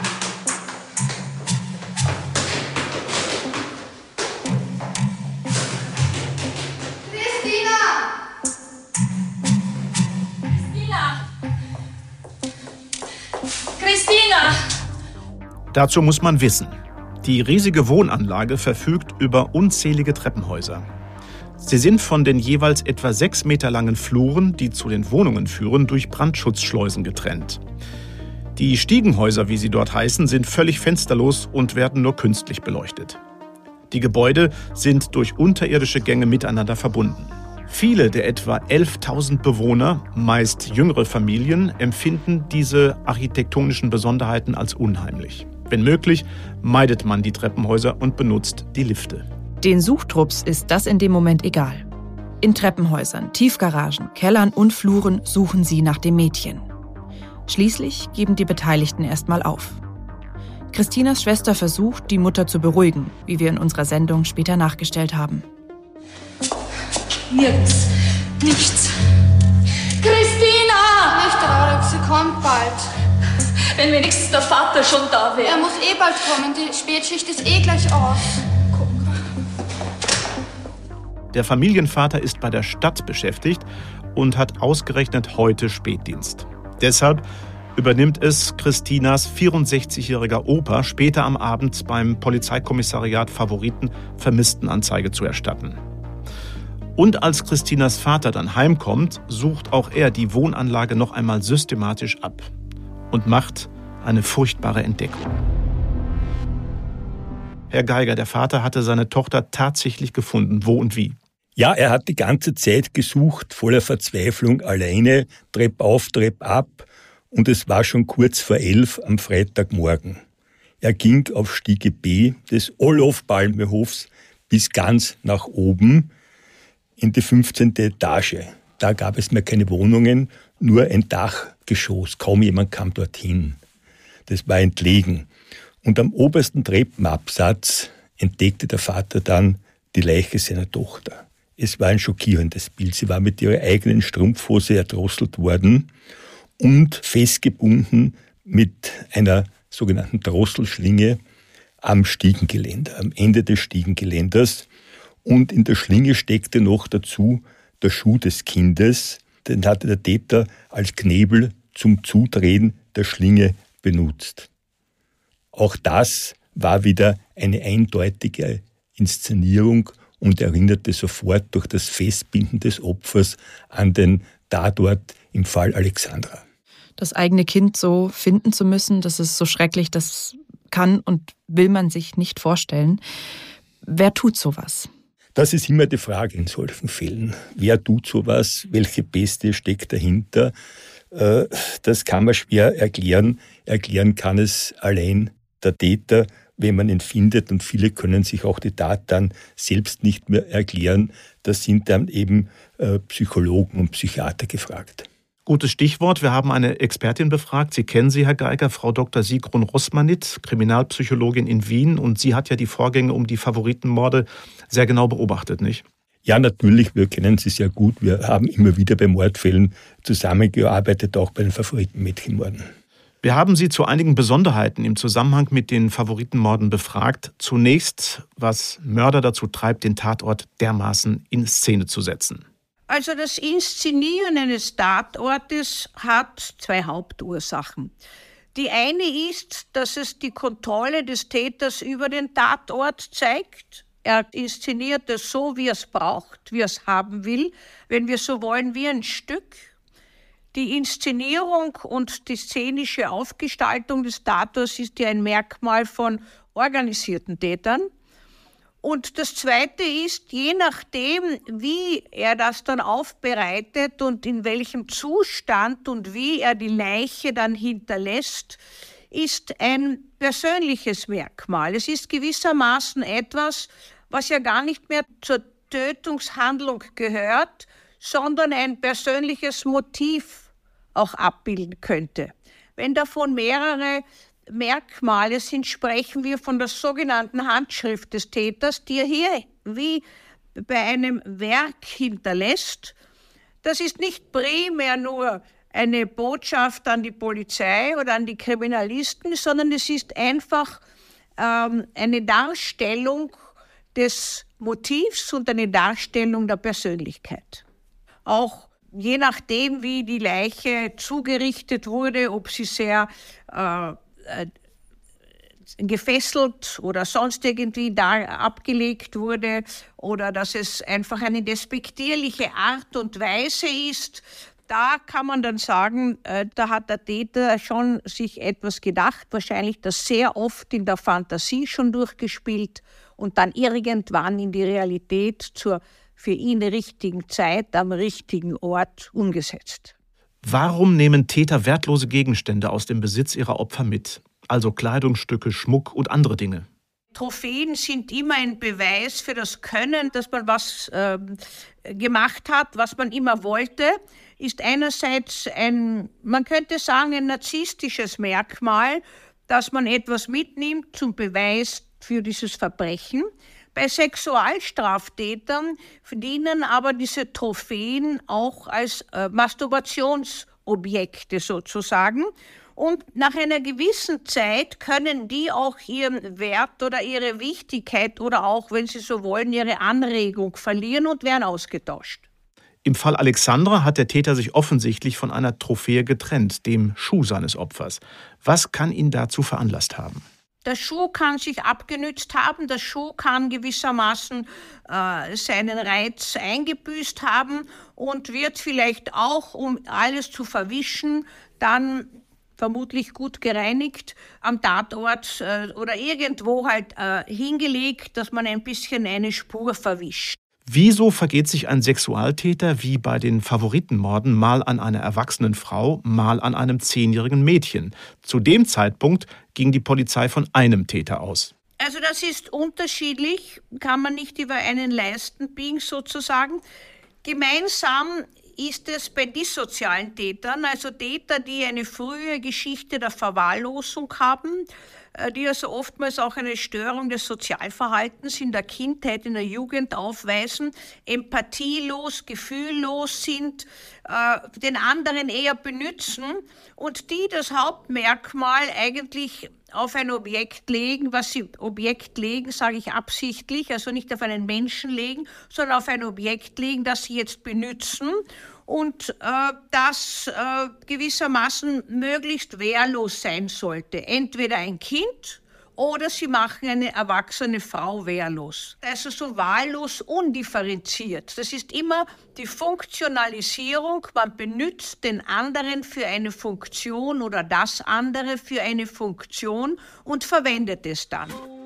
Christina! Christina! Dazu muss man wissen, die riesige Wohnanlage verfügt über unzählige Treppenhäuser. Sie sind von den jeweils etwa 6 Meter langen Fluren, die zu den Wohnungen führen, durch Brandschutzschleusen getrennt. Die Stiegenhäuser, wie sie dort heißen, sind völlig fensterlos und werden nur künstlich beleuchtet. Die Gebäude sind durch unterirdische Gänge miteinander verbunden. Viele der etwa 11.000 Bewohner, meist jüngere Familien, empfinden diese architektonischen Besonderheiten als unheimlich. Wenn möglich, meidet man die Treppenhäuser und benutzt die Lifte. Den Suchtrupps ist das in dem Moment egal. In Treppenhäusern, Tiefgaragen, Kellern und Fluren suchen sie nach dem Mädchen. Schließlich geben die Beteiligten erstmal auf. Christinas Schwester versucht, die Mutter zu beruhigen, wie wir in unserer Sendung später nachgestellt haben. Nirgends. Nichts. Christina! Nicht traurig, sie kommt bald. Wenn wenigstens der Vater schon da wäre. Er muss bald kommen, die Spätschicht ist gleich aus. Der Familienvater ist bei der Stadt beschäftigt und hat ausgerechnet heute Spätdienst. Deshalb übernimmt es Christinas 64-jähriger Opa, später am Abend beim Polizeikommissariat Favoriten Vermisstenanzeige zu erstatten. Und als Christinas Vater dann heimkommt, sucht auch er die Wohnanlage noch einmal systematisch ab und macht eine furchtbare Entdeckung. Herr Geiger, der Vater hatte seine Tochter tatsächlich gefunden. Wo und wie? Ja, er hat die ganze Zeit gesucht, voller Verzweiflung, alleine, Trepp auf, Trepp ab. Und es war schon kurz vor 11 am Freitagmorgen. Er ging auf Stiege B des Olof-Palme-Hofs bis ganz nach oben in die 15. Etage. Da gab es mehr keine Wohnungen, nur ein Dachgeschoss. Kaum jemand kam dorthin. Das war entlegen. Und am obersten Treppenabsatz entdeckte der Vater dann die Leiche seiner Tochter. Es war ein schockierendes Bild. Sie war mit ihrer eigenen Strumpfhose erdrosselt worden und festgebunden mit einer sogenannten Drosselschlinge am Stiegengeländer, am Ende des Stiegengeländers. Und in der Schlinge steckte noch dazu der Schuh des Kindes. Den hatte der Täter als Knebel zum Zudrehen der Schlinge benutzt. Auch das war wieder eine eindeutige Inszenierung und erinnerte sofort durch das Festbinden des Opfers an den Tatort im Fall Alexandra. Das eigene Kind so finden zu müssen, das ist so schrecklich, das kann und will man sich nicht vorstellen. Wer tut sowas? Das ist immer die Frage in solchen Fällen. Wer tut sowas? Welche Bestie steckt dahinter? Das kann man schwer erklären. Erklären kann es allein der Täter, wenn man ihn findet. Und viele können sich auch die Tat dann selbst nicht mehr erklären. Da sind dann eben Psychologen und Psychiater gefragt. Gutes Stichwort. Wir haben eine Expertin befragt. Sie kennen sie, Herr Geiger, Frau Dr. Sigrun Rosmanit, Kriminalpsychologin in Wien. Und sie hat ja die Vorgänge um die Favoritenmorde sehr genau beobachtet, nicht? Ja, natürlich. Wir kennen sie sehr gut. Wir haben immer wieder bei Mordfällen zusammengearbeitet, auch bei den Favoritenmädchenmorden. Wir haben Sie zu einigen Besonderheiten im Zusammenhang mit den Favoritenmorden befragt. Zunächst, was Mörder dazu treibt, den Tatort dermaßen in Szene zu setzen. Also das Inszenieren eines Tatortes hat zwei Hauptursachen. Die eine ist, dass es die Kontrolle des Täters über den Tatort zeigt. Er inszeniert es so, wie er es braucht, wie er es haben will, wenn wir so wollen, wie ein Stück. Die Inszenierung und die szenische Aufgestaltung des Tatorts ist ja ein Merkmal von organisierten Tätern. Und das Zweite ist, je nachdem, wie er das dann aufbereitet und in welchem Zustand und wie er die Leiche dann hinterlässt, ist ein persönliches Merkmal. Es ist gewissermaßen etwas, was ja gar nicht mehr zur Tötungshandlung gehört, sondern ein persönliches Motiv auch abbilden könnte. Wenn davon mehrere Merkmale sind, sprechen wir von der sogenannten Handschrift des Täters, die er hier wie bei einem Werk hinterlässt. Das ist nicht primär nur eine Botschaft an die Polizei oder an die Kriminalisten, sondern es ist einfach eine Darstellung des Motivs und eine Darstellung der Persönlichkeit. Auch je nachdem, wie die Leiche zugerichtet wurde, ob sie sehr gefesselt oder sonst irgendwie da abgelegt wurde oder dass es einfach eine despektierliche Art und Weise ist, da kann man dann sagen, da hat der Täter schon sich etwas gedacht, wahrscheinlich das sehr oft in der Fantasie schon durchgespielt und dann irgendwann in die Realität zur für ihn richtigen Zeit am richtigen Ort umgesetzt. Warum nehmen Täter wertlose Gegenstände aus dem Besitz ihrer Opfer mit? Also Kleidungsstücke, Schmuck und andere Dinge. Trophäen sind immer ein Beweis für das Können, dass man was gemacht hat, was man immer wollte. ist einerseits man könnte sagen, ein narzisstisches Merkmal, dass man etwas mitnimmt zum Beweis für dieses Verbrechen. Bei Sexualstraftätern dienen aber diese Trophäen auch als Masturbationsobjekte sozusagen. Und nach einer gewissen Zeit können die auch ihren Wert oder ihre Wichtigkeit oder auch, wenn sie so wollen, ihre Anregung verlieren und werden ausgetauscht. Im Fall Alexandra hat der Täter sich offensichtlich von einer Trophäe getrennt, dem Schuh seines Opfers. Was kann ihn dazu veranlasst haben? Der Schuh kann sich abgenützt haben, der Schuh kann gewissermaßen seinen Reiz eingebüßt haben und wird vielleicht auch, um alles zu verwischen, dann vermutlich gut gereinigt am Tatort oder irgendwo halt hingelegt, dass man ein bisschen eine Spur verwischt. Wieso vergeht sich ein Sexualtäter wie bei den Favoritenmorden mal an einer erwachsenen Frau, mal an einem 10-jährigen Mädchen? Zu dem Zeitpunkt ging die Polizei von einem Täter aus. Also das ist unterschiedlich, kann man nicht über einen Leisten biegen sozusagen. Gemeinsam ist es bei dissozialen Tätern, also Täter, die eine frühe Geschichte der Verwahrlosung haben, die also oftmals auch eine Störung des Sozialverhaltens in der Kindheit, in der Jugend aufweisen, empathielos, gefühllos sind, den anderen eher benützen und die das Hauptmerkmal eigentlich auf ein Objekt legen, was sie Objekt legen, sage ich absichtlich, also nicht auf einen Menschen legen, sondern auf ein Objekt legen, das sie jetzt benützen und das gewissermaßen möglichst wehrlos sein sollte. Entweder ein Kind oder sie machen eine erwachsene Frau wehrlos. Also so wahllos undifferenziert. Das ist immer die Funktionalisierung. Man benutzt den anderen für eine Funktion oder das andere für eine Funktion und verwendet es dann.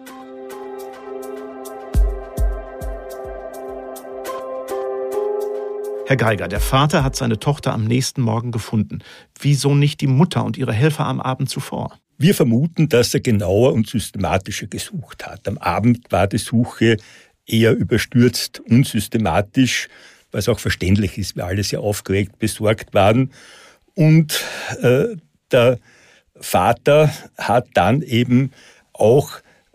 Herr Geiger, der Vater hat seine Tochter am nächsten Morgen gefunden. Wieso nicht die Mutter und ihre Helfer am Abend zuvor? Wir vermuten, dass er genauer und systematischer gesucht hat. Am Abend war die Suche eher überstürzt, unsystematisch, was auch verständlich ist, weil alle sehr aufgeregt besorgt waren. Und der Vater hat dann eben auch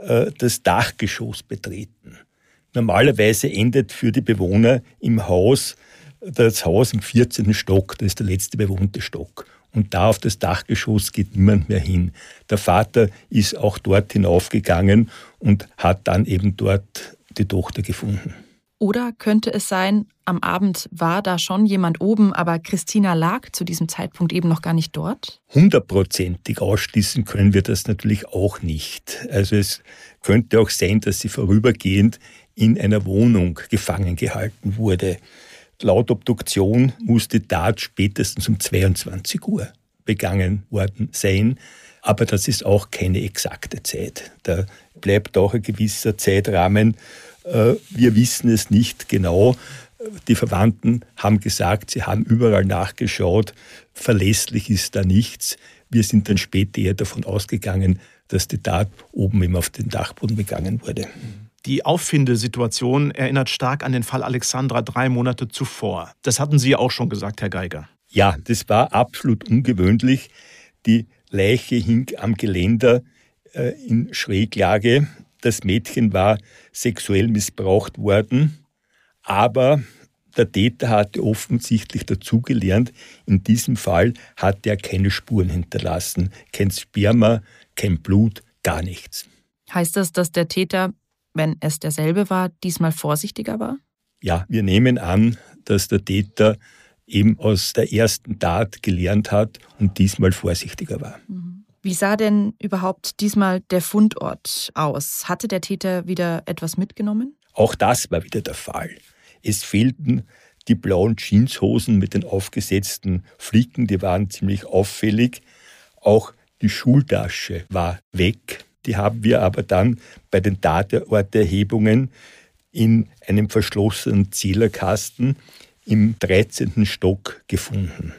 das Dachgeschoss betreten. Normalerweise endet für die Bewohner im Haus das Haus im 14. Stock, das ist der letzte bewohnte Stock. Und da auf das Dachgeschoss geht niemand mehr hin. Der Vater ist auch dort hinaufgegangen und hat dann eben dort die Tochter gefunden. Oder könnte es sein, am Abend war da schon jemand oben, aber Christina lag zu diesem Zeitpunkt eben noch gar nicht dort? 100%ig ausschließen können wir das natürlich auch nicht. Also es könnte auch sein, dass sie vorübergehend in einer Wohnung gefangen gehalten wurde. Laut Obduktion muss die Tat spätestens um 22 Uhr begangen worden sein. Aber das ist auch keine exakte Zeit. Da bleibt auch ein gewisser Zeitrahmen. Wir wissen es nicht genau. Die Verwandten haben gesagt, sie haben überall nachgeschaut. Verlässlich ist da nichts. Wir sind dann später eher davon ausgegangen, dass die Tat oben eben auf den Dachboden begangen wurde. Die Auffindesituation erinnert stark an den Fall Alexandra 3 Monate zuvor. Das hatten Sie ja auch schon gesagt, Herr Geiger. Ja, das war absolut ungewöhnlich. Die Leiche hing am Geländer in Schräglage. Das Mädchen war sexuell missbraucht worden, aber der Täter hatte offensichtlich dazugelernt. In diesem Fall hat er keine Spuren hinterlassen. Kein Sperma, kein Blut, gar nichts. Heißt das, dass der Täter, wenn es derselbe war, diesmal vorsichtiger war? Ja, wir nehmen an, dass der Täter eben aus der ersten Tat gelernt hat und diesmal vorsichtiger war. Wie sah denn überhaupt diesmal der Fundort aus? Hatte der Täter wieder etwas mitgenommen? Auch das war wieder der Fall. Es fehlten die blauen Jeanshosen mit den aufgesetzten Flicken, die waren ziemlich auffällig. Auch die Schultasche war weg. Die haben wir aber dann bei den Tatorterhebungen in einem verschlossenen Zählerkasten im 13. Stock gefunden.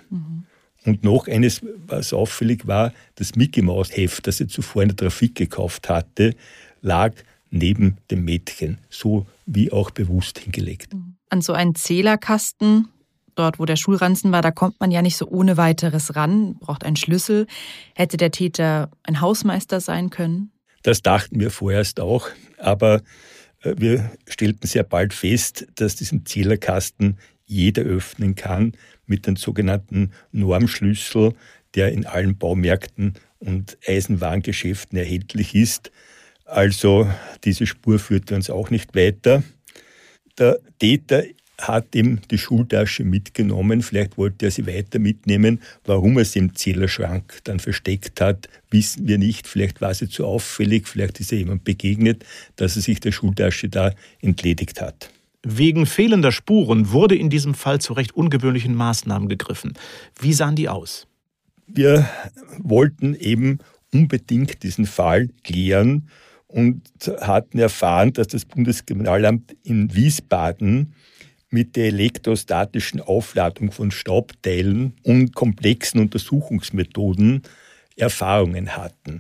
Und noch eines, was auffällig war, das Mickey-Maus-Heft, das er zuvor in der Trafik gekauft hatte, lag neben dem Mädchen, so wie auch bewusst hingelegt. An so einen Zählerkasten Dort, wo der Schulranzen war, da kommt man ja nicht so ohne weiteres ran, braucht einen Schlüssel. Hätte der Täter ein Hausmeister sein können? Das dachten wir vorerst auch, aber wir stellten sehr bald fest, dass diesen Zählerkasten jeder öffnen kann mit dem sogenannten Normschlüssel, der in allen Baumärkten und Eisenwarengeschäften erhältlich ist. Also diese Spur führte uns auch nicht weiter. Der Täter hat ihm die Schultasche mitgenommen, vielleicht wollte er sie weiter mitnehmen. Warum er sie im Zählerschrank dann versteckt hat, wissen wir nicht. Vielleicht war sie zu auffällig, vielleicht ist er jemand begegnet, dass er sich der Schultasche da entledigt hat. Wegen fehlender Spuren wurde in diesem Fall zu recht ungewöhnlichen Maßnahmen gegriffen. Wie sahen die aus? Wir wollten eben unbedingt diesen Fall klären und hatten erfahren, dass das Bundeskriminalamt in Wiesbaden mit der elektrostatischen Aufladung von Staubteilen und komplexen Untersuchungsmethoden Erfahrungen hatten.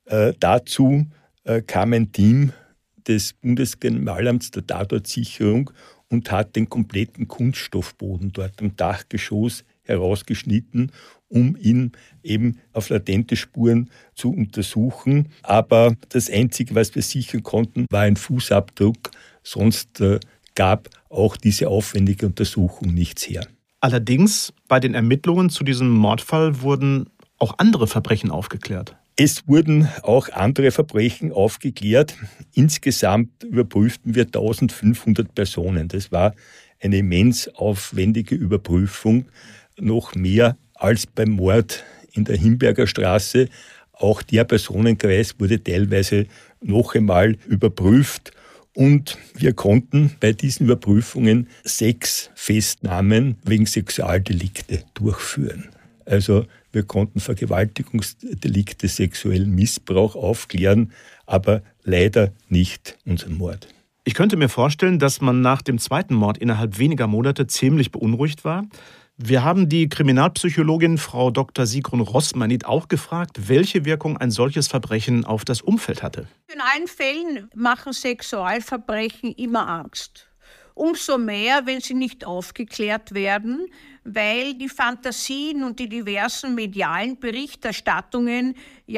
Dazu kam ein Team des Bundeskriminalamts der Tatortsicherung und hat den kompletten Kunststoffboden dort am Dachgeschoss herausgeschnitten, um ihn eben auf latente Spuren zu untersuchen. Aber das Einzige, was wir sichern konnten, war ein Fußabdruck, sonst gab auch diese aufwendige Untersuchung nichts her. Allerdings, bei den Ermittlungen zu diesem Mordfall wurden auch andere Verbrechen aufgeklärt. Es wurden auch andere Verbrechen aufgeklärt. Insgesamt überprüften wir 1500 Personen. Das war eine immens aufwendige Überprüfung, noch mehr als beim Mord in der Himberger Straße. Auch der Personenkreis wurde teilweise noch einmal überprüft. Und wir konnten bei diesen Überprüfungen 6 Festnahmen wegen Sexualdelikte durchführen. Also wir konnten Vergewaltigungsdelikte, sexuellen Missbrauch aufklären, aber leider nicht unseren Mord. Ich könnte mir vorstellen, dass man nach dem zweiten Mord innerhalb weniger Monate ziemlich beunruhigt war. Wir haben die Kriminalpsychologin Frau Dr. Sigrun Rossmanit auch gefragt, welche Wirkung ein solches Verbrechen auf das Umfeld hatte. In allen Fällen machen Sexualverbrechen immer Angst. Umso mehr, wenn sie nicht aufgeklärt werden, weil die Fantasien und die diversen medialen Berichterstattungen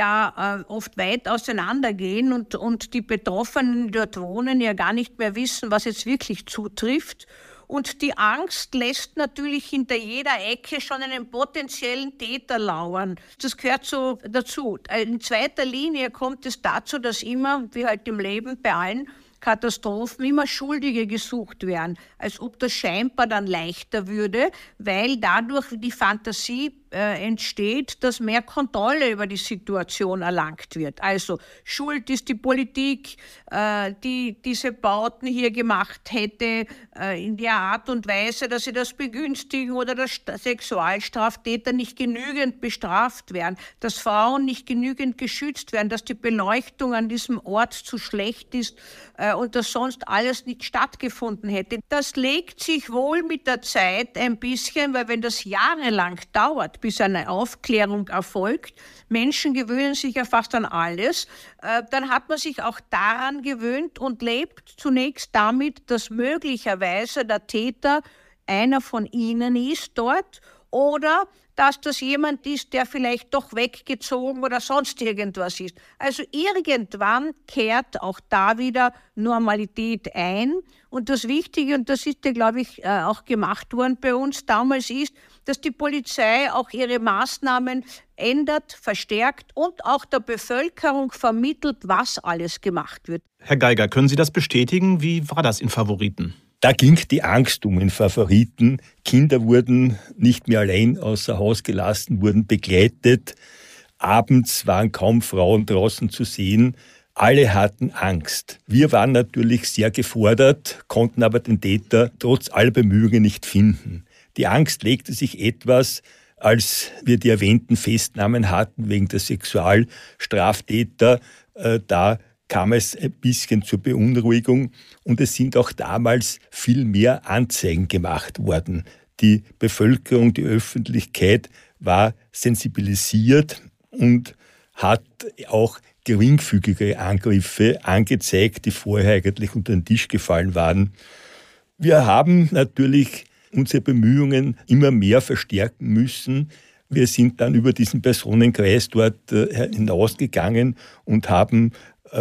ja oft weit auseinandergehen und die Betroffenen, die dort wohnen, ja gar nicht mehr wissen, was jetzt wirklich zutrifft. Und die Angst lässt natürlich hinter jeder Ecke schon einen potenziellen Täter lauern. Das gehört so dazu. In zweiter Linie kommt es dazu, dass immer, wie halt im Leben bei allen Katastrophen, immer Schuldige gesucht werden, als ob das scheinbar dann leichter würde, weil dadurch die Fantasie entsteht, dass mehr Kontrolle über die Situation erlangt wird. Also schuld ist die Politik, die diese Bauten hier gemacht hätte, in der Art und Weise, dass sie das begünstigen oder dass Sexualstraftäter nicht genügend bestraft werden, dass Frauen nicht genügend geschützt werden, dass die Beleuchtung an diesem Ort zu schlecht ist und dass sonst alles nicht stattgefunden hätte. Das legt sich wohl mit der Zeit ein bisschen, weil wenn das jahrelang dauert, bis eine Aufklärung erfolgt, Menschen gewöhnen sich ja fast an alles, dann hat man sich auch daran gewöhnt und lebt zunächst damit, dass möglicherweise der Täter einer von ihnen ist dort oder dass das jemand ist, der vielleicht doch weggezogen oder sonst irgendwas ist. Also irgendwann kehrt auch da wieder Normalität ein. Und das Wichtige, und das ist ja, glaube ich, auch gemacht worden bei uns damals, ist, dass die Polizei auch ihre Maßnahmen ändert, verstärkt und auch der Bevölkerung vermittelt, was alles gemacht wird. Herr Geiger, können Sie das bestätigen? Wie war das in Favoriten? Da ging die Angst um in Favoriten. Kinder wurden nicht mehr allein außer Haus gelassen, wurden begleitet. Abends waren kaum Frauen draußen zu sehen. Alle hatten Angst. Wir waren natürlich sehr gefordert, konnten aber den Täter trotz aller Bemühungen nicht finden. Die Angst legte sich etwas, als wir die erwähnten Festnahmen hatten wegen der Sexualstraftäter. Da kam es ein bisschen zur Beunruhigung und es sind auch damals viel mehr Anzeigen gemacht worden. Die Bevölkerung, die Öffentlichkeit war sensibilisiert und hat auch geringfügige Angriffe angezeigt, die vorher eigentlich unter den Tisch gefallen waren. Wir haben natürlich unsere Bemühungen immer mehr verstärken müssen. Wir sind dann über diesen Personenkreis dort hinausgegangen und haben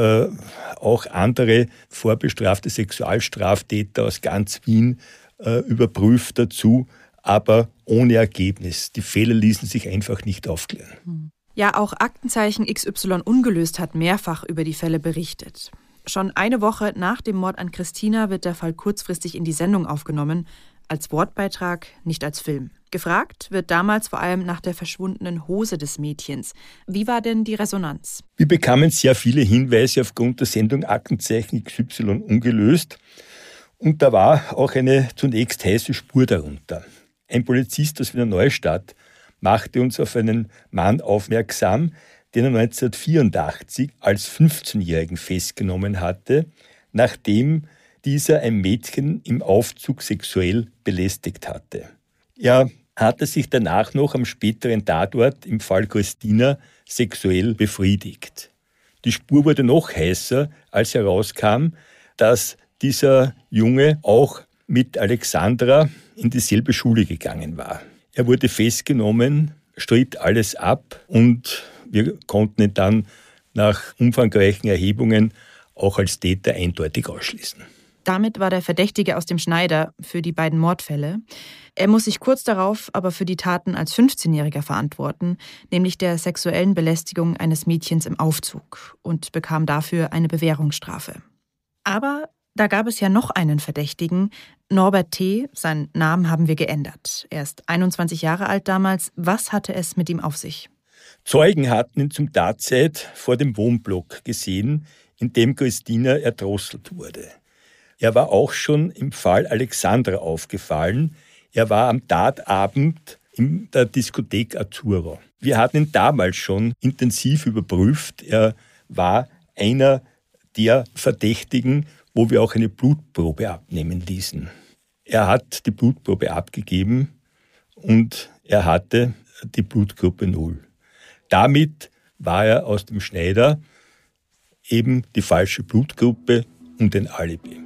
auch andere vorbestrafte Sexualstraftäter aus ganz Wien überprüft dazu, aber ohne Ergebnis. Die Fälle ließen sich einfach nicht aufklären. Ja, auch Aktenzeichen XY ungelöst hat mehrfach über die Fälle berichtet. Schon eine Woche nach dem Mord an Christina wird der Fall kurzfristig in die Sendung aufgenommen, als Wortbeitrag, nicht als Film. Gefragt wird damals vor allem nach der verschwundenen Hose des Mädchens. Wie war denn die Resonanz? Wir bekamen sehr viele Hinweise aufgrund der Sendung Aktenzeichen XY ungelöst. Und da war auch eine zunächst heiße Spur darunter. Ein Polizist aus Wiener Neustadt machte uns auf einen Mann aufmerksam, den er 1984 als 15-Jährigen festgenommen hatte, nachdem dieser ein Mädchen im Aufzug sexuell belästigt hatte. Er hatte sich danach noch am späteren Tatort im Fall Christina sexuell befriedigt. Die Spur wurde noch heißer, als herauskam, dass dieser Junge auch mit Alexandra in dieselbe Schule gegangen war. Er wurde festgenommen, stritt alles ab und wir konnten ihn dann nach umfangreichen Erhebungen auch als Täter eindeutig ausschließen. Damit war der Verdächtige aus dem Schneider für die beiden Mordfälle. Er muss sich kurz darauf aber für die Taten als 15-Jähriger verantworten, nämlich der sexuellen Belästigung eines Mädchens im Aufzug, und bekam dafür eine Bewährungsstrafe. Aber da gab es ja noch einen Verdächtigen, Norbert T., seinen Namen haben wir geändert. Er ist 21 Jahre alt damals. Was hatte es mit ihm auf sich? Zeugen hatten ihn zum Tatzeit vor dem Wohnblock gesehen, in dem Christina erdrosselt wurde. Er war auch schon im Fall Alexandra aufgefallen. Er war am Tatabend in der Diskothek Azzurro. Wir hatten ihn damals schon intensiv überprüft. Er war einer der Verdächtigen, wo wir auch eine Blutprobe abnehmen ließen. Er hat die Blutprobe abgegeben und er hatte die Blutgruppe 0. Damit war er aus dem Schneider, eben die falsche Blutgruppe und ein Alibi.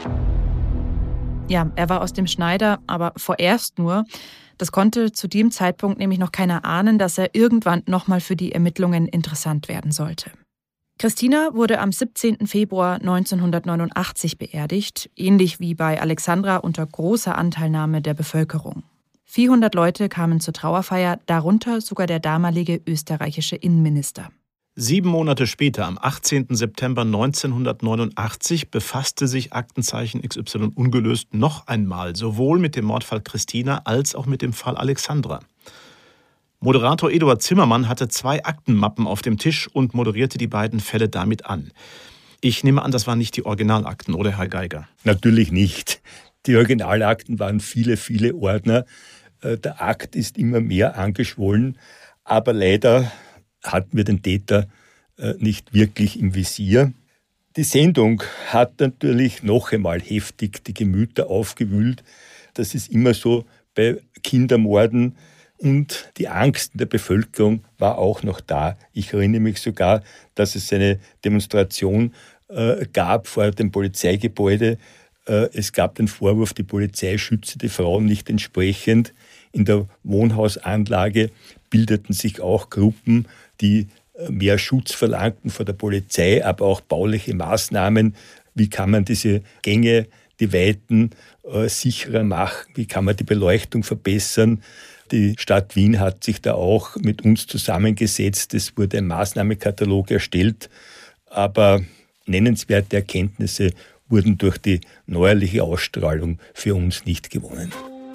Ja, er war aus dem Schneider, aber vorerst nur. Das konnte zu dem Zeitpunkt nämlich noch keiner ahnen, dass er irgendwann nochmal für die Ermittlungen interessant werden sollte. Christina wurde am 17. Februar 1989 beerdigt, ähnlich wie bei Alexandra unter großer Anteilnahme der Bevölkerung. 400 Leute kamen zur Trauerfeier, darunter sogar der damalige österreichische Innenminister. 7 Monate später, am 18. September 1989, befasste sich Aktenzeichen XY ungelöst noch einmal sowohl mit dem Mordfall Christina als auch mit dem Fall Alexandra. Moderator Eduard Zimmermann hatte 2 Aktenmappen auf dem Tisch und moderierte die beiden Fälle damit an. Ich nehme an, das waren nicht die Originalakten, oder Herr Geiger? Natürlich nicht. Die Originalakten waren viele, viele Ordner. Der Akt ist immer mehr angeschwollen, aber leider hatten wir den Täter nicht wirklich im Visier. Die Sendung hat natürlich noch einmal heftig die Gemüter aufgewühlt. Das ist immer so bei Kindermorden. Und die Angst in der Bevölkerung war auch noch da. Ich erinnere mich sogar, dass es eine Demonstration gab vor dem Polizeigebäude. Es gab den Vorwurf, die Polizei schütze die Frauen nicht entsprechend. In der Wohnhausanlage bildeten sich auch Gruppen, die mehr Schutz verlangten vor der Polizei, aber auch bauliche Maßnahmen. Wie kann man diese Gänge, die Weiten sicherer machen? Wie kann man die Beleuchtung verbessern? Die Stadt Wien hat sich da auch mit uns zusammengesetzt. Es wurde ein Maßnahmenkatalog erstellt, aber nennenswerte Erkenntnisse wurden durch die neuerliche Ausstrahlung für uns nicht gewonnen.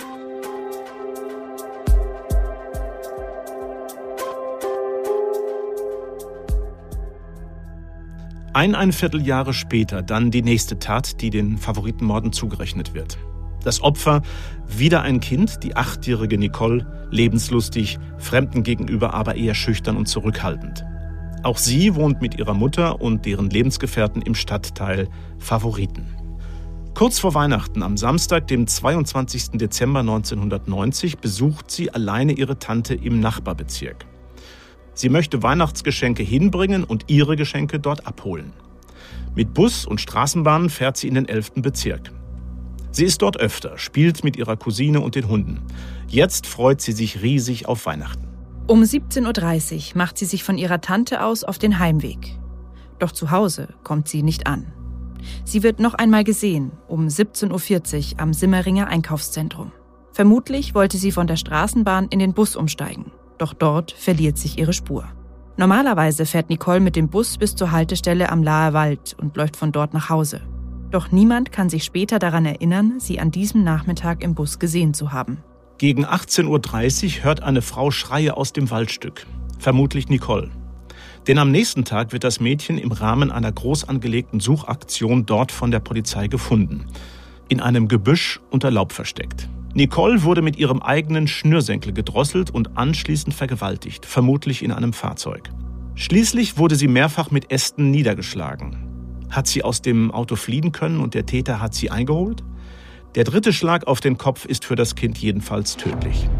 Ein Vierteljahre später dann die nächste Tat, die den Favoritenmorden zugerechnet wird. Das Opfer, wieder ein Kind, die 8-jährige Nicole, lebenslustig, Fremden gegenüber aber eher schüchtern und zurückhaltend. Auch sie wohnt mit ihrer Mutter und deren Lebensgefährten im Stadtteil Favoriten. Kurz vor Weihnachten, am Samstag, dem 22. Dezember 1990, besucht sie alleine ihre Tante im Nachbarbezirk. Sie möchte Weihnachtsgeschenke hinbringen und ihre Geschenke dort abholen. Mit Bus und Straßenbahn fährt sie in den 11. Bezirk. Sie ist dort öfter, spielt mit ihrer Cousine und den Hunden. Jetzt freut sie sich riesig auf Weihnachten. Um 17.30 Uhr macht sie sich von ihrer Tante aus auf den Heimweg. Doch zu Hause kommt sie nicht an. Sie wird noch einmal gesehen, um 17.40 Uhr am Simmeringer Einkaufszentrum. Vermutlich wollte sie von der Straßenbahn in den Bus umsteigen. Doch dort verliert sich ihre Spur. Normalerweise fährt Nicole mit dem Bus bis zur Haltestelle am Laher Wald und läuft von dort nach Hause. Doch niemand kann sich später daran erinnern, sie an diesem Nachmittag im Bus gesehen zu haben. Gegen 18.30 Uhr hört eine Frau Schreie aus dem Waldstück. Vermutlich Nicole. Denn am nächsten Tag wird das Mädchen im Rahmen einer groß angelegten Suchaktion dort von der Polizei gefunden. In einem Gebüsch unter Laub versteckt. Nicole wurde mit ihrem eigenen Schnürsenkel gedrosselt und anschließend vergewaltigt, vermutlich in einem Fahrzeug. Schließlich wurde sie mehrfach mit Ästen niedergeschlagen. Hat sie aus dem Auto fliehen können und der Täter hat sie eingeholt? Der 3. Schlag auf den Kopf ist für das Kind jedenfalls tödlich.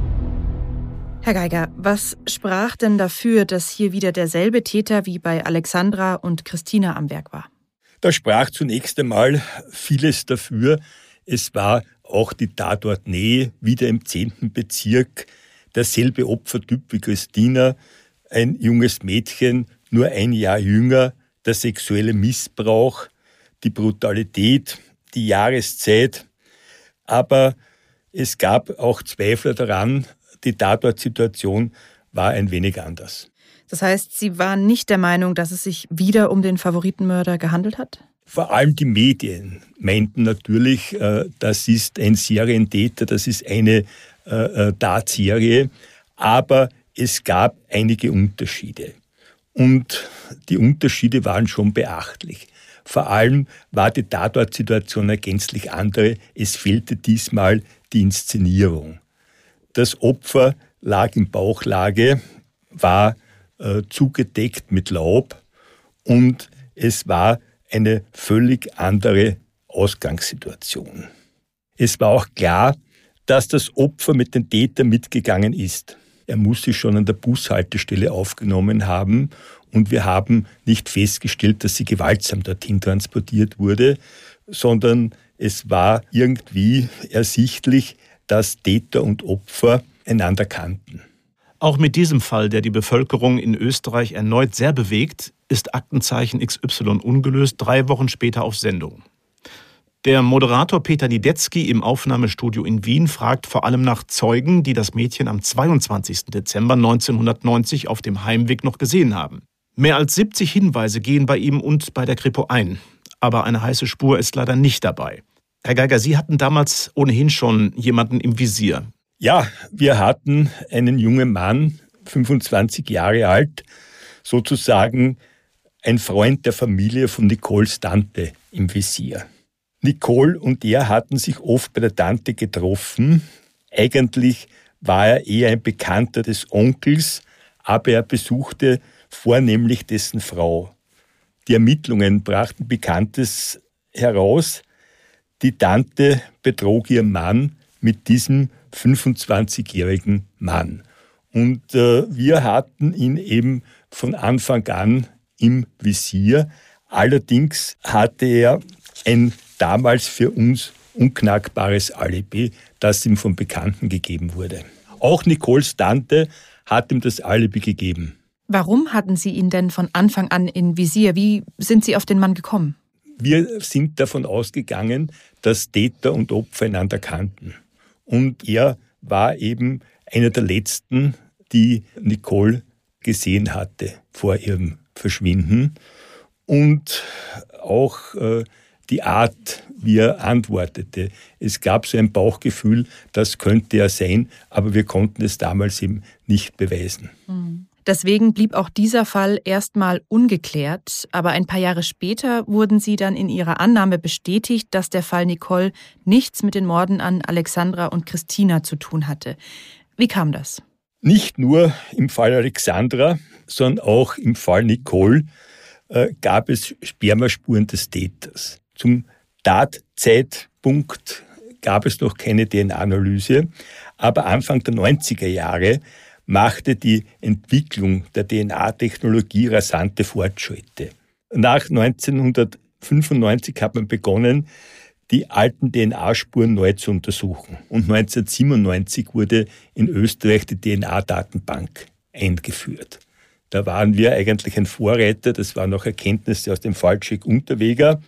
Herr Geiger, was sprach denn dafür, dass hier wieder derselbe Täter wie bei Alexandra und Christina am Werk war? Da sprach zunächst einmal vieles dafür. Es war auch die Tatortnähe, wieder im 10. Bezirk, derselbe Opfertyp wie Christina, ein junges Mädchen, nur ein Jahr jünger, der sexuelle Missbrauch, die Brutalität, die Jahreszeit. Aber es gab auch Zweifler daran, die Tatortsituation war ein wenig anders. Das heißt, Sie waren nicht der Meinung, dass es sich wieder um den Favoritenmörder gehandelt hat? Vor allem die Medien meinten natürlich, das ist ein Serientäter, das ist eine Tatserie. Aber es gab einige Unterschiede. Und die Unterschiede waren schon beachtlich. Vor allem war die Tatortsituation eine gänzlich andere. Es fehlte diesmal die Inszenierung. Das Opfer lag in Bauchlage, war zugedeckt mit Laub und es war eine völlig andere Ausgangssituation. Es war auch klar, dass das Opfer mit dem Täter mitgegangen ist. Er muss sich schon an der Bushaltestelle aufgenommen haben und wir haben nicht festgestellt, dass sie gewaltsam dorthin transportiert wurde, sondern es war irgendwie ersichtlich, dass Täter und Opfer einander kannten. Auch mit diesem Fall, der die Bevölkerung in Österreich erneut sehr bewegt, ist Aktenzeichen XY ungelöst 3 Wochen später auf Sendung. Der Moderator Peter Niedetzky im Aufnahmestudio in Wien fragt vor allem nach Zeugen, die das Mädchen am 22. Dezember 1990 auf dem Heimweg noch gesehen haben. Mehr als 70 Hinweise gehen bei ihm und bei der Kripo ein. Aber eine heiße Spur ist leider nicht dabei. Herr Geiger, Sie hatten damals ohnehin schon jemanden im Visier. Ja, wir hatten einen jungen Mann, 25 Jahre alt, sozusagen ein Freund der Familie von Nicoles Tante im Visier. Nicole und er hatten sich oft bei der Tante getroffen. Eigentlich war er eher ein Bekannter des Onkels, aber er besuchte vornehmlich dessen Frau. Die Ermittlungen brachten Bekanntes heraus. Die Tante betrog ihren Mann mit diesem 25-jährigen Mann. Und wir hatten ihn eben von Anfang an im Visier. Allerdings hatte er ein damals für uns unknackbares Alibi, das ihm von Bekannten gegeben wurde. Auch Nicoles Tante hat ihm das Alibi gegeben. Warum hatten Sie ihn denn von Anfang an im Visier? Wie sind Sie auf den Mann gekommen? Wir sind davon ausgegangen, dass Täter und Opfer einander kannten. Und er war eben einer der Letzten, die Nicole gesehen hatte vor ihrem Verschwinden. Und auch die Art, wie er antwortete. Es gab so ein Bauchgefühl, das könnte er sein, aber wir konnten es damals eben nicht beweisen. Deswegen blieb auch dieser Fall erstmal ungeklärt, aber ein paar Jahre später wurden Sie dann in Ihrer Annahme bestätigt, dass der Fall Nicole nichts mit den Morden an Alexandra und Christina zu tun hatte. Wie kam das? Nicht nur im Fall Alexandra, sondern auch im Fall Nicole gab es Spermaspuren des Täters. Zum Tatzeitpunkt gab es noch keine DNA-Analyse, aber Anfang der 90er Jahre machte die Entwicklung der DNA-Technologie rasante Fortschritte. Nach 1995 hat man begonnen, die alten DNA-Spuren neu zu untersuchen. Und 1997 wurde in Österreich die DNA-Datenbank eingeführt. Da waren wir eigentlich ein Vorreiter, das waren auch Erkenntnisse aus dem Fallcheck Unterweger.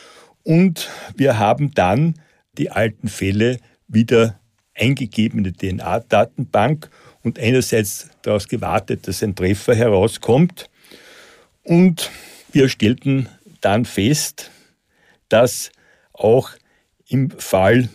Und wir haben dann die alten Fälle wieder eingegeben in die DNA-Datenbank und einerseits daraus gewartet, dass ein Treffer herauskommt. Und wir stellten dann fest, dass auch im Fall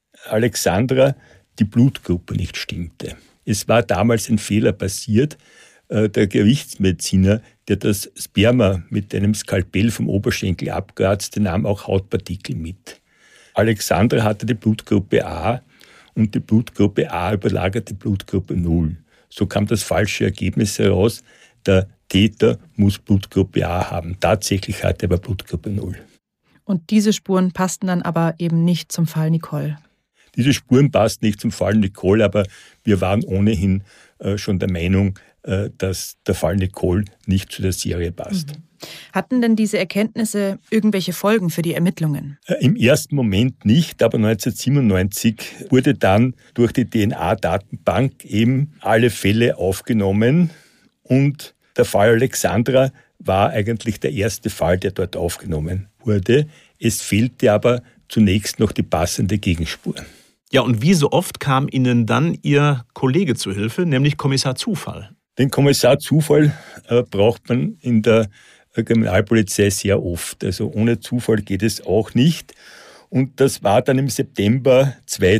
Alexandra die Blutgruppe nicht stimmte. Es war damals ein Fehler passiert. Der Gerichtsmediziner, der das Sperma mit einem Skalpell vom Oberschenkel abkratzte, nahm auch Hautpartikel mit. Alexandra hatte die Blutgruppe A und die Blutgruppe A überlagerte Blutgruppe 0. So kam das falsche Ergebnis heraus. Der Täter muss Blutgruppe A haben. Tatsächlich hatte er aber Blutgruppe 0. Und diese Spuren passten dann aber eben nicht zum Fall Nicole. Diese Spuren passten nicht zum Fall Nicole, aber wir waren ohnehin schon der Meinung, dass der Fall Nicole nicht zu der Serie passt. Hatten denn diese Erkenntnisse irgendwelche Folgen für die Ermittlungen? Im ersten Moment nicht, aber 1997 wurde dann durch die DNA-Datenbank eben alle Fälle aufgenommen und der Fall Alexandra war eigentlich der erste Fall, der dort aufgenommen wurde. Es fehlte aber zunächst noch die passende Gegenspur. Ja, und wie so oft kam Ihnen dann Ihr Kollege zu Hilfe, nämlich Kommissar Zufall? Den Kommissar Zufall braucht man in der Kriminalpolizei sehr oft. Also ohne Zufall geht es auch nicht. Und das war dann im September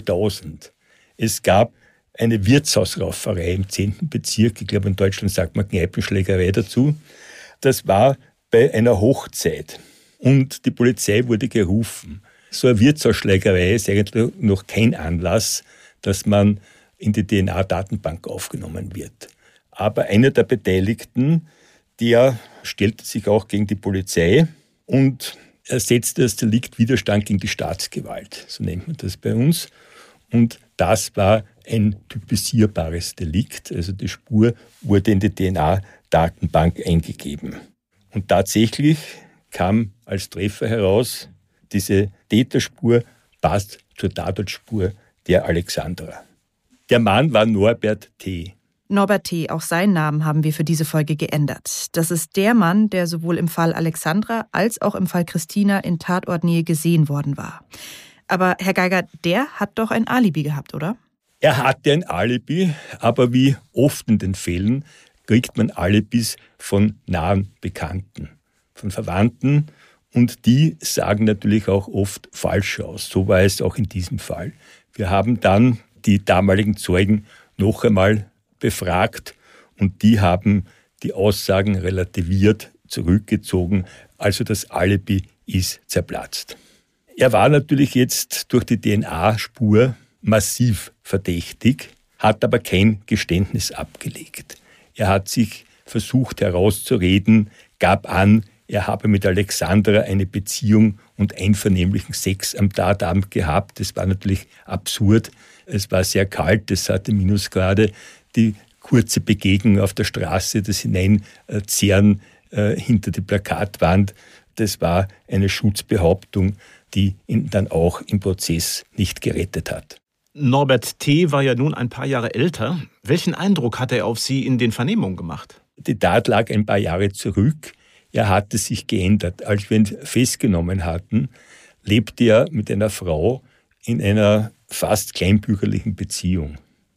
2000. Es gab eine Wirtshausrauferei im 10. Bezirk. Ich glaube, in Deutschland sagt man Kneipenschlägerei dazu. Das war bei einer Hochzeit. Und die Polizei wurde gerufen. So eine Wirtshausschlägerei ist eigentlich noch kein Anlass, dass man in die DNA-Datenbank aufgenommen wird. Aber einer der Beteiligten, der stellte sich auch gegen die Polizei und er setzte das Delikt Widerstand gegen die Staatsgewalt. So nennt man das bei uns. Und das war ein typisierbares Delikt. Also die Spur wurde in die DNA-Datenbank eingegeben. Und tatsächlich kam als Treffer heraus, diese Täterspur passt zur Tatortspur der Alexandra. Der Mann war Norbert T. Norbert T., auch seinen Namen haben wir für diese Folge geändert. Das ist der Mann, der sowohl im Fall Alexandra als auch im Fall Christina in Tatortnähe gesehen worden war. Aber Herr Geiger, der hat doch ein Alibi gehabt, oder? Er hatte ein Alibi, aber wie oft in den Fällen kriegt man Alibis von nahen Bekannten, von Verwandten. Und die sagen natürlich auch oft falsch aus. So war es auch in diesem Fall. Wir haben dann die damaligen Zeugen noch einmal befragt und die haben die Aussagen relativiert, zurückgezogen. Also das Alibi ist zerplatzt. Er war natürlich jetzt durch die DNA-Spur massiv verdächtig, hat aber kein Geständnis abgelegt. Er hat sich versucht herauszureden, gab an, er habe mit Alexandra eine Beziehung und einvernehmlichen Sex am Tatabend gehabt. Das war natürlich absurd. Es war sehr kalt, es hatte Minusgrade. Die kurze Begegnung auf der Straße, das Hineinzerren hinter die Plakatwand, das war eine Schutzbehauptung, die ihn dann auch im Prozess nicht gerettet hat. Norbert T. war ja nun ein paar Jahre älter. Welchen Eindruck hat er auf Sie in den Vernehmungen gemacht? Die Tat lag ein paar Jahre zurück. Er hatte sich geändert. Als wir ihn festgenommen hatten, lebte er mit einer Frau in einer fast kleinbürgerlichen Beziehung.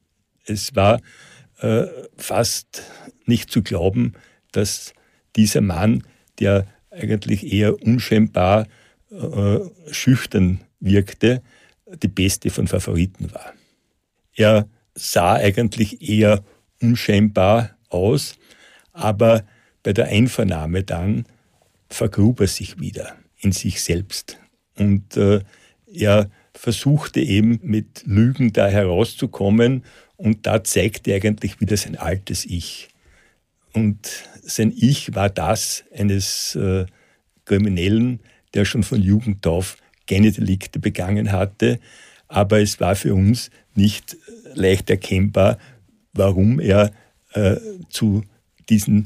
Es war fast nicht zu glauben, dass dieser Mann, der eigentlich eher unscheinbar schüchtern wirkte, die beste von Favoriten war. Er sah eigentlich eher unscheinbar aus, aber bei der Einvernahme dann vergrub er sich wieder in sich selbst. Und er versuchte eben mit Lügen da herauszukommen und da zeigte er eigentlich wieder sein altes Ich. Und sein Ich war das eines Kriminellen, der schon von Jugend auf keine Delikte begangen hatte, aber es war für uns nicht leicht erkennbar, warum er zu diesen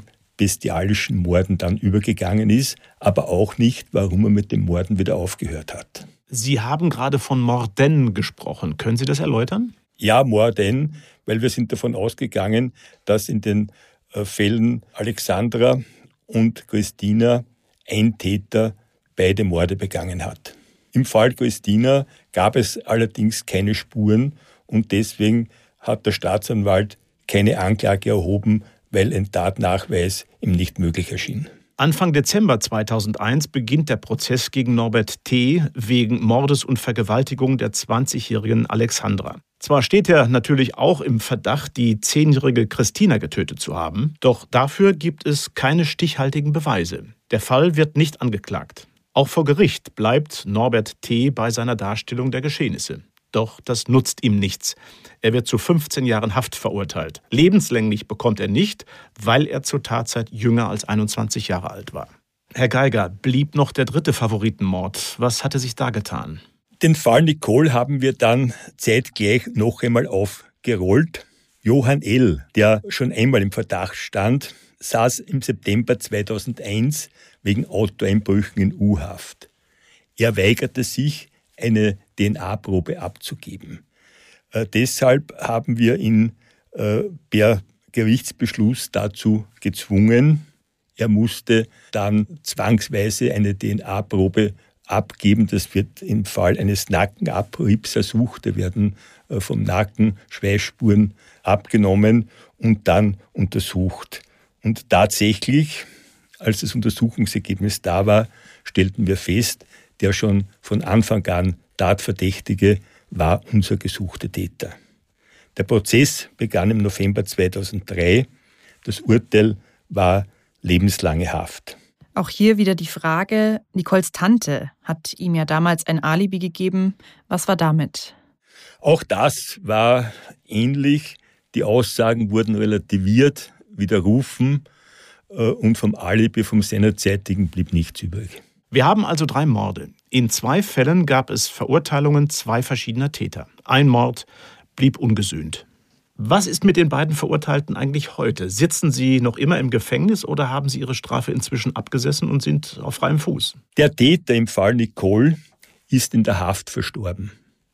bestialischen Morden dann übergegangen ist, aber auch nicht, warum er mit dem Morden wieder aufgehört hat. Sie haben gerade von Morden gesprochen. Können Sie das erläutern? Ja, Morden, weil wir sind davon ausgegangen, dass in den Fällen Alexandra und Christina ein Täter beide Morde begangen hat. Im Fall Christina gab es allerdings keine Spuren und deswegen hat der Staatsanwalt keine Anklage erhoben, weil ein Tatnachweis ihm nicht möglich erschien. Anfang Dezember 2001 beginnt der Prozess gegen Norbert T. wegen Mordes und Vergewaltigung der 20-jährigen Alexandra. Zwar steht er natürlich auch im Verdacht, die 10-jährige Christina getötet zu haben, doch dafür gibt es keine stichhaltigen Beweise. Der Fall wird nicht angeklagt. Auch vor Gericht bleibt Norbert T. bei seiner Darstellung der Geschehnisse. Doch das nutzt ihm nichts. Er wird zu 15 Jahren Haft verurteilt. Lebenslänglich bekommt er nicht, weil er zur Tatzeit jünger als 21 Jahre alt war. Herr Geiger, blieb noch der dritte Favoritenmord. Was hatte sich da getan? Den Fall Nicole haben wir dann zeitgleich noch einmal aufgerollt. Johann L., der schon einmal im Verdacht stand, saß im September 2001 wegen Autoeinbrüchen in U-Haft. Er weigerte sich, eine DNA-Probe abzugeben. Deshalb haben wir ihn per Gerichtsbeschluss dazu gezwungen. Er musste dann zwangsweise eine DNA-Probe abgeben. Das wird im Fall eines Nackenabriebs ersucht. Da werden vom Nacken Schweißspuren abgenommen und dann untersucht. Und tatsächlich, als das Untersuchungsergebnis da war, stellten wir fest, der schon von Anfang an Tatverdächtige war unser gesuchter Täter. Der Prozess begann im November 2003. Das Urteil war lebenslange Haft. Auch hier wieder die Frage, Nicoles Tante hat ihm ja damals ein Alibi gegeben. Was war damit? Auch das war ähnlich. Die Aussagen wurden relativiert, widerrufen und vom Alibi, vom seinerzeitigen, blieb nichts übrig. Wir haben also 3 Morde. In 2 Fällen gab es Verurteilungen 2 verschiedener Täter. Ein Mord blieb ungesühnt. Was ist mit den beiden Verurteilten eigentlich heute? Sitzen sie noch immer im Gefängnis oder haben sie ihre Strafe inzwischen abgesessen und sind auf freiem Fuß? Der Täter im Fall Nicole ist in der Haft verstorben.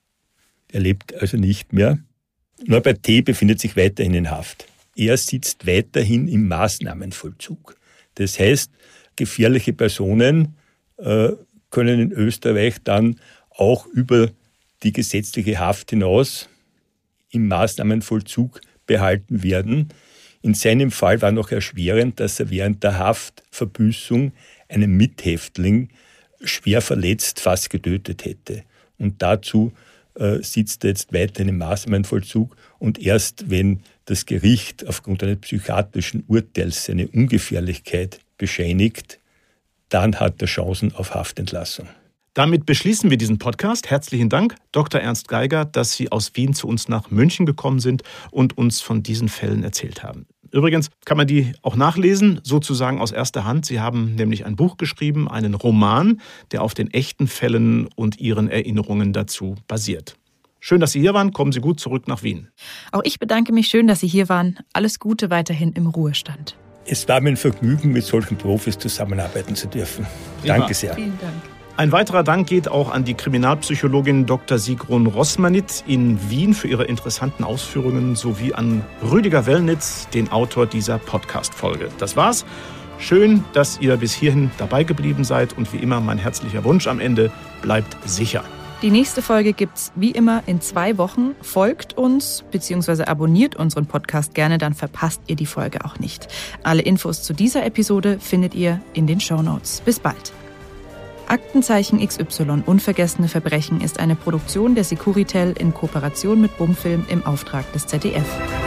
Er lebt also nicht mehr. Norbert T. befindet sich weiterhin in Haft. Er sitzt weiterhin im Maßnahmenvollzug. Das heißt, gefährliche Personen können in Österreich dann auch über die gesetzliche Haft hinaus im Maßnahmenvollzug behalten werden. In seinem Fall war noch erschwerend, dass er während der Haftverbüßung einen Mithäftling schwer verletzt, fast getötet hätte. Und dazu sitzt er jetzt weiterhin im Maßnahmenvollzug. Und erst wenn das Gericht aufgrund eines psychiatrischen Urteils seine Ungefährlichkeit bescheinigt, dann hat er Chancen auf Haftentlassung. Damit beschließen wir diesen Podcast. Herzlichen Dank, Dr. Ernst Geiger, dass Sie aus Wien zu uns nach München gekommen sind und uns von diesen Fällen erzählt haben. Übrigens kann man die auch nachlesen, sozusagen aus erster Hand. Sie haben nämlich ein Buch geschrieben, einen Roman, der auf den echten Fällen und Ihren Erinnerungen dazu basiert. Schön, dass Sie hier waren. Kommen Sie gut zurück nach Wien. Auch ich bedanke mich schön, dass Sie hier waren. Alles Gute weiterhin im Ruhestand. Es war mir ein Vergnügen, mit solchen Profis zusammenarbeiten zu dürfen. Danke sehr. Vielen Dank. Ein weiterer Dank geht auch an die Kriminalpsychologin Dr. Sigrun Rossmanit in Wien für ihre interessanten Ausführungen sowie an Rüdiger Wellnitz, den Autor dieser Podcast-Folge. Das war's. Schön, dass ihr bis hierhin dabei geblieben seid und wie immer mein herzlicher Wunsch am Ende, bleibt sicher. Die nächste Folge gibt's wie immer in 2 Wochen. Folgt uns bzw. abonniert unseren Podcast gerne, dann verpasst ihr die Folge auch nicht. Alle Infos zu dieser Episode findet ihr in den Shownotes. Bis bald. Aktenzeichen XY Unvergessene Verbrechen ist eine Produktion der Securitel in Kooperation mit Bumfilm im Auftrag des ZDF.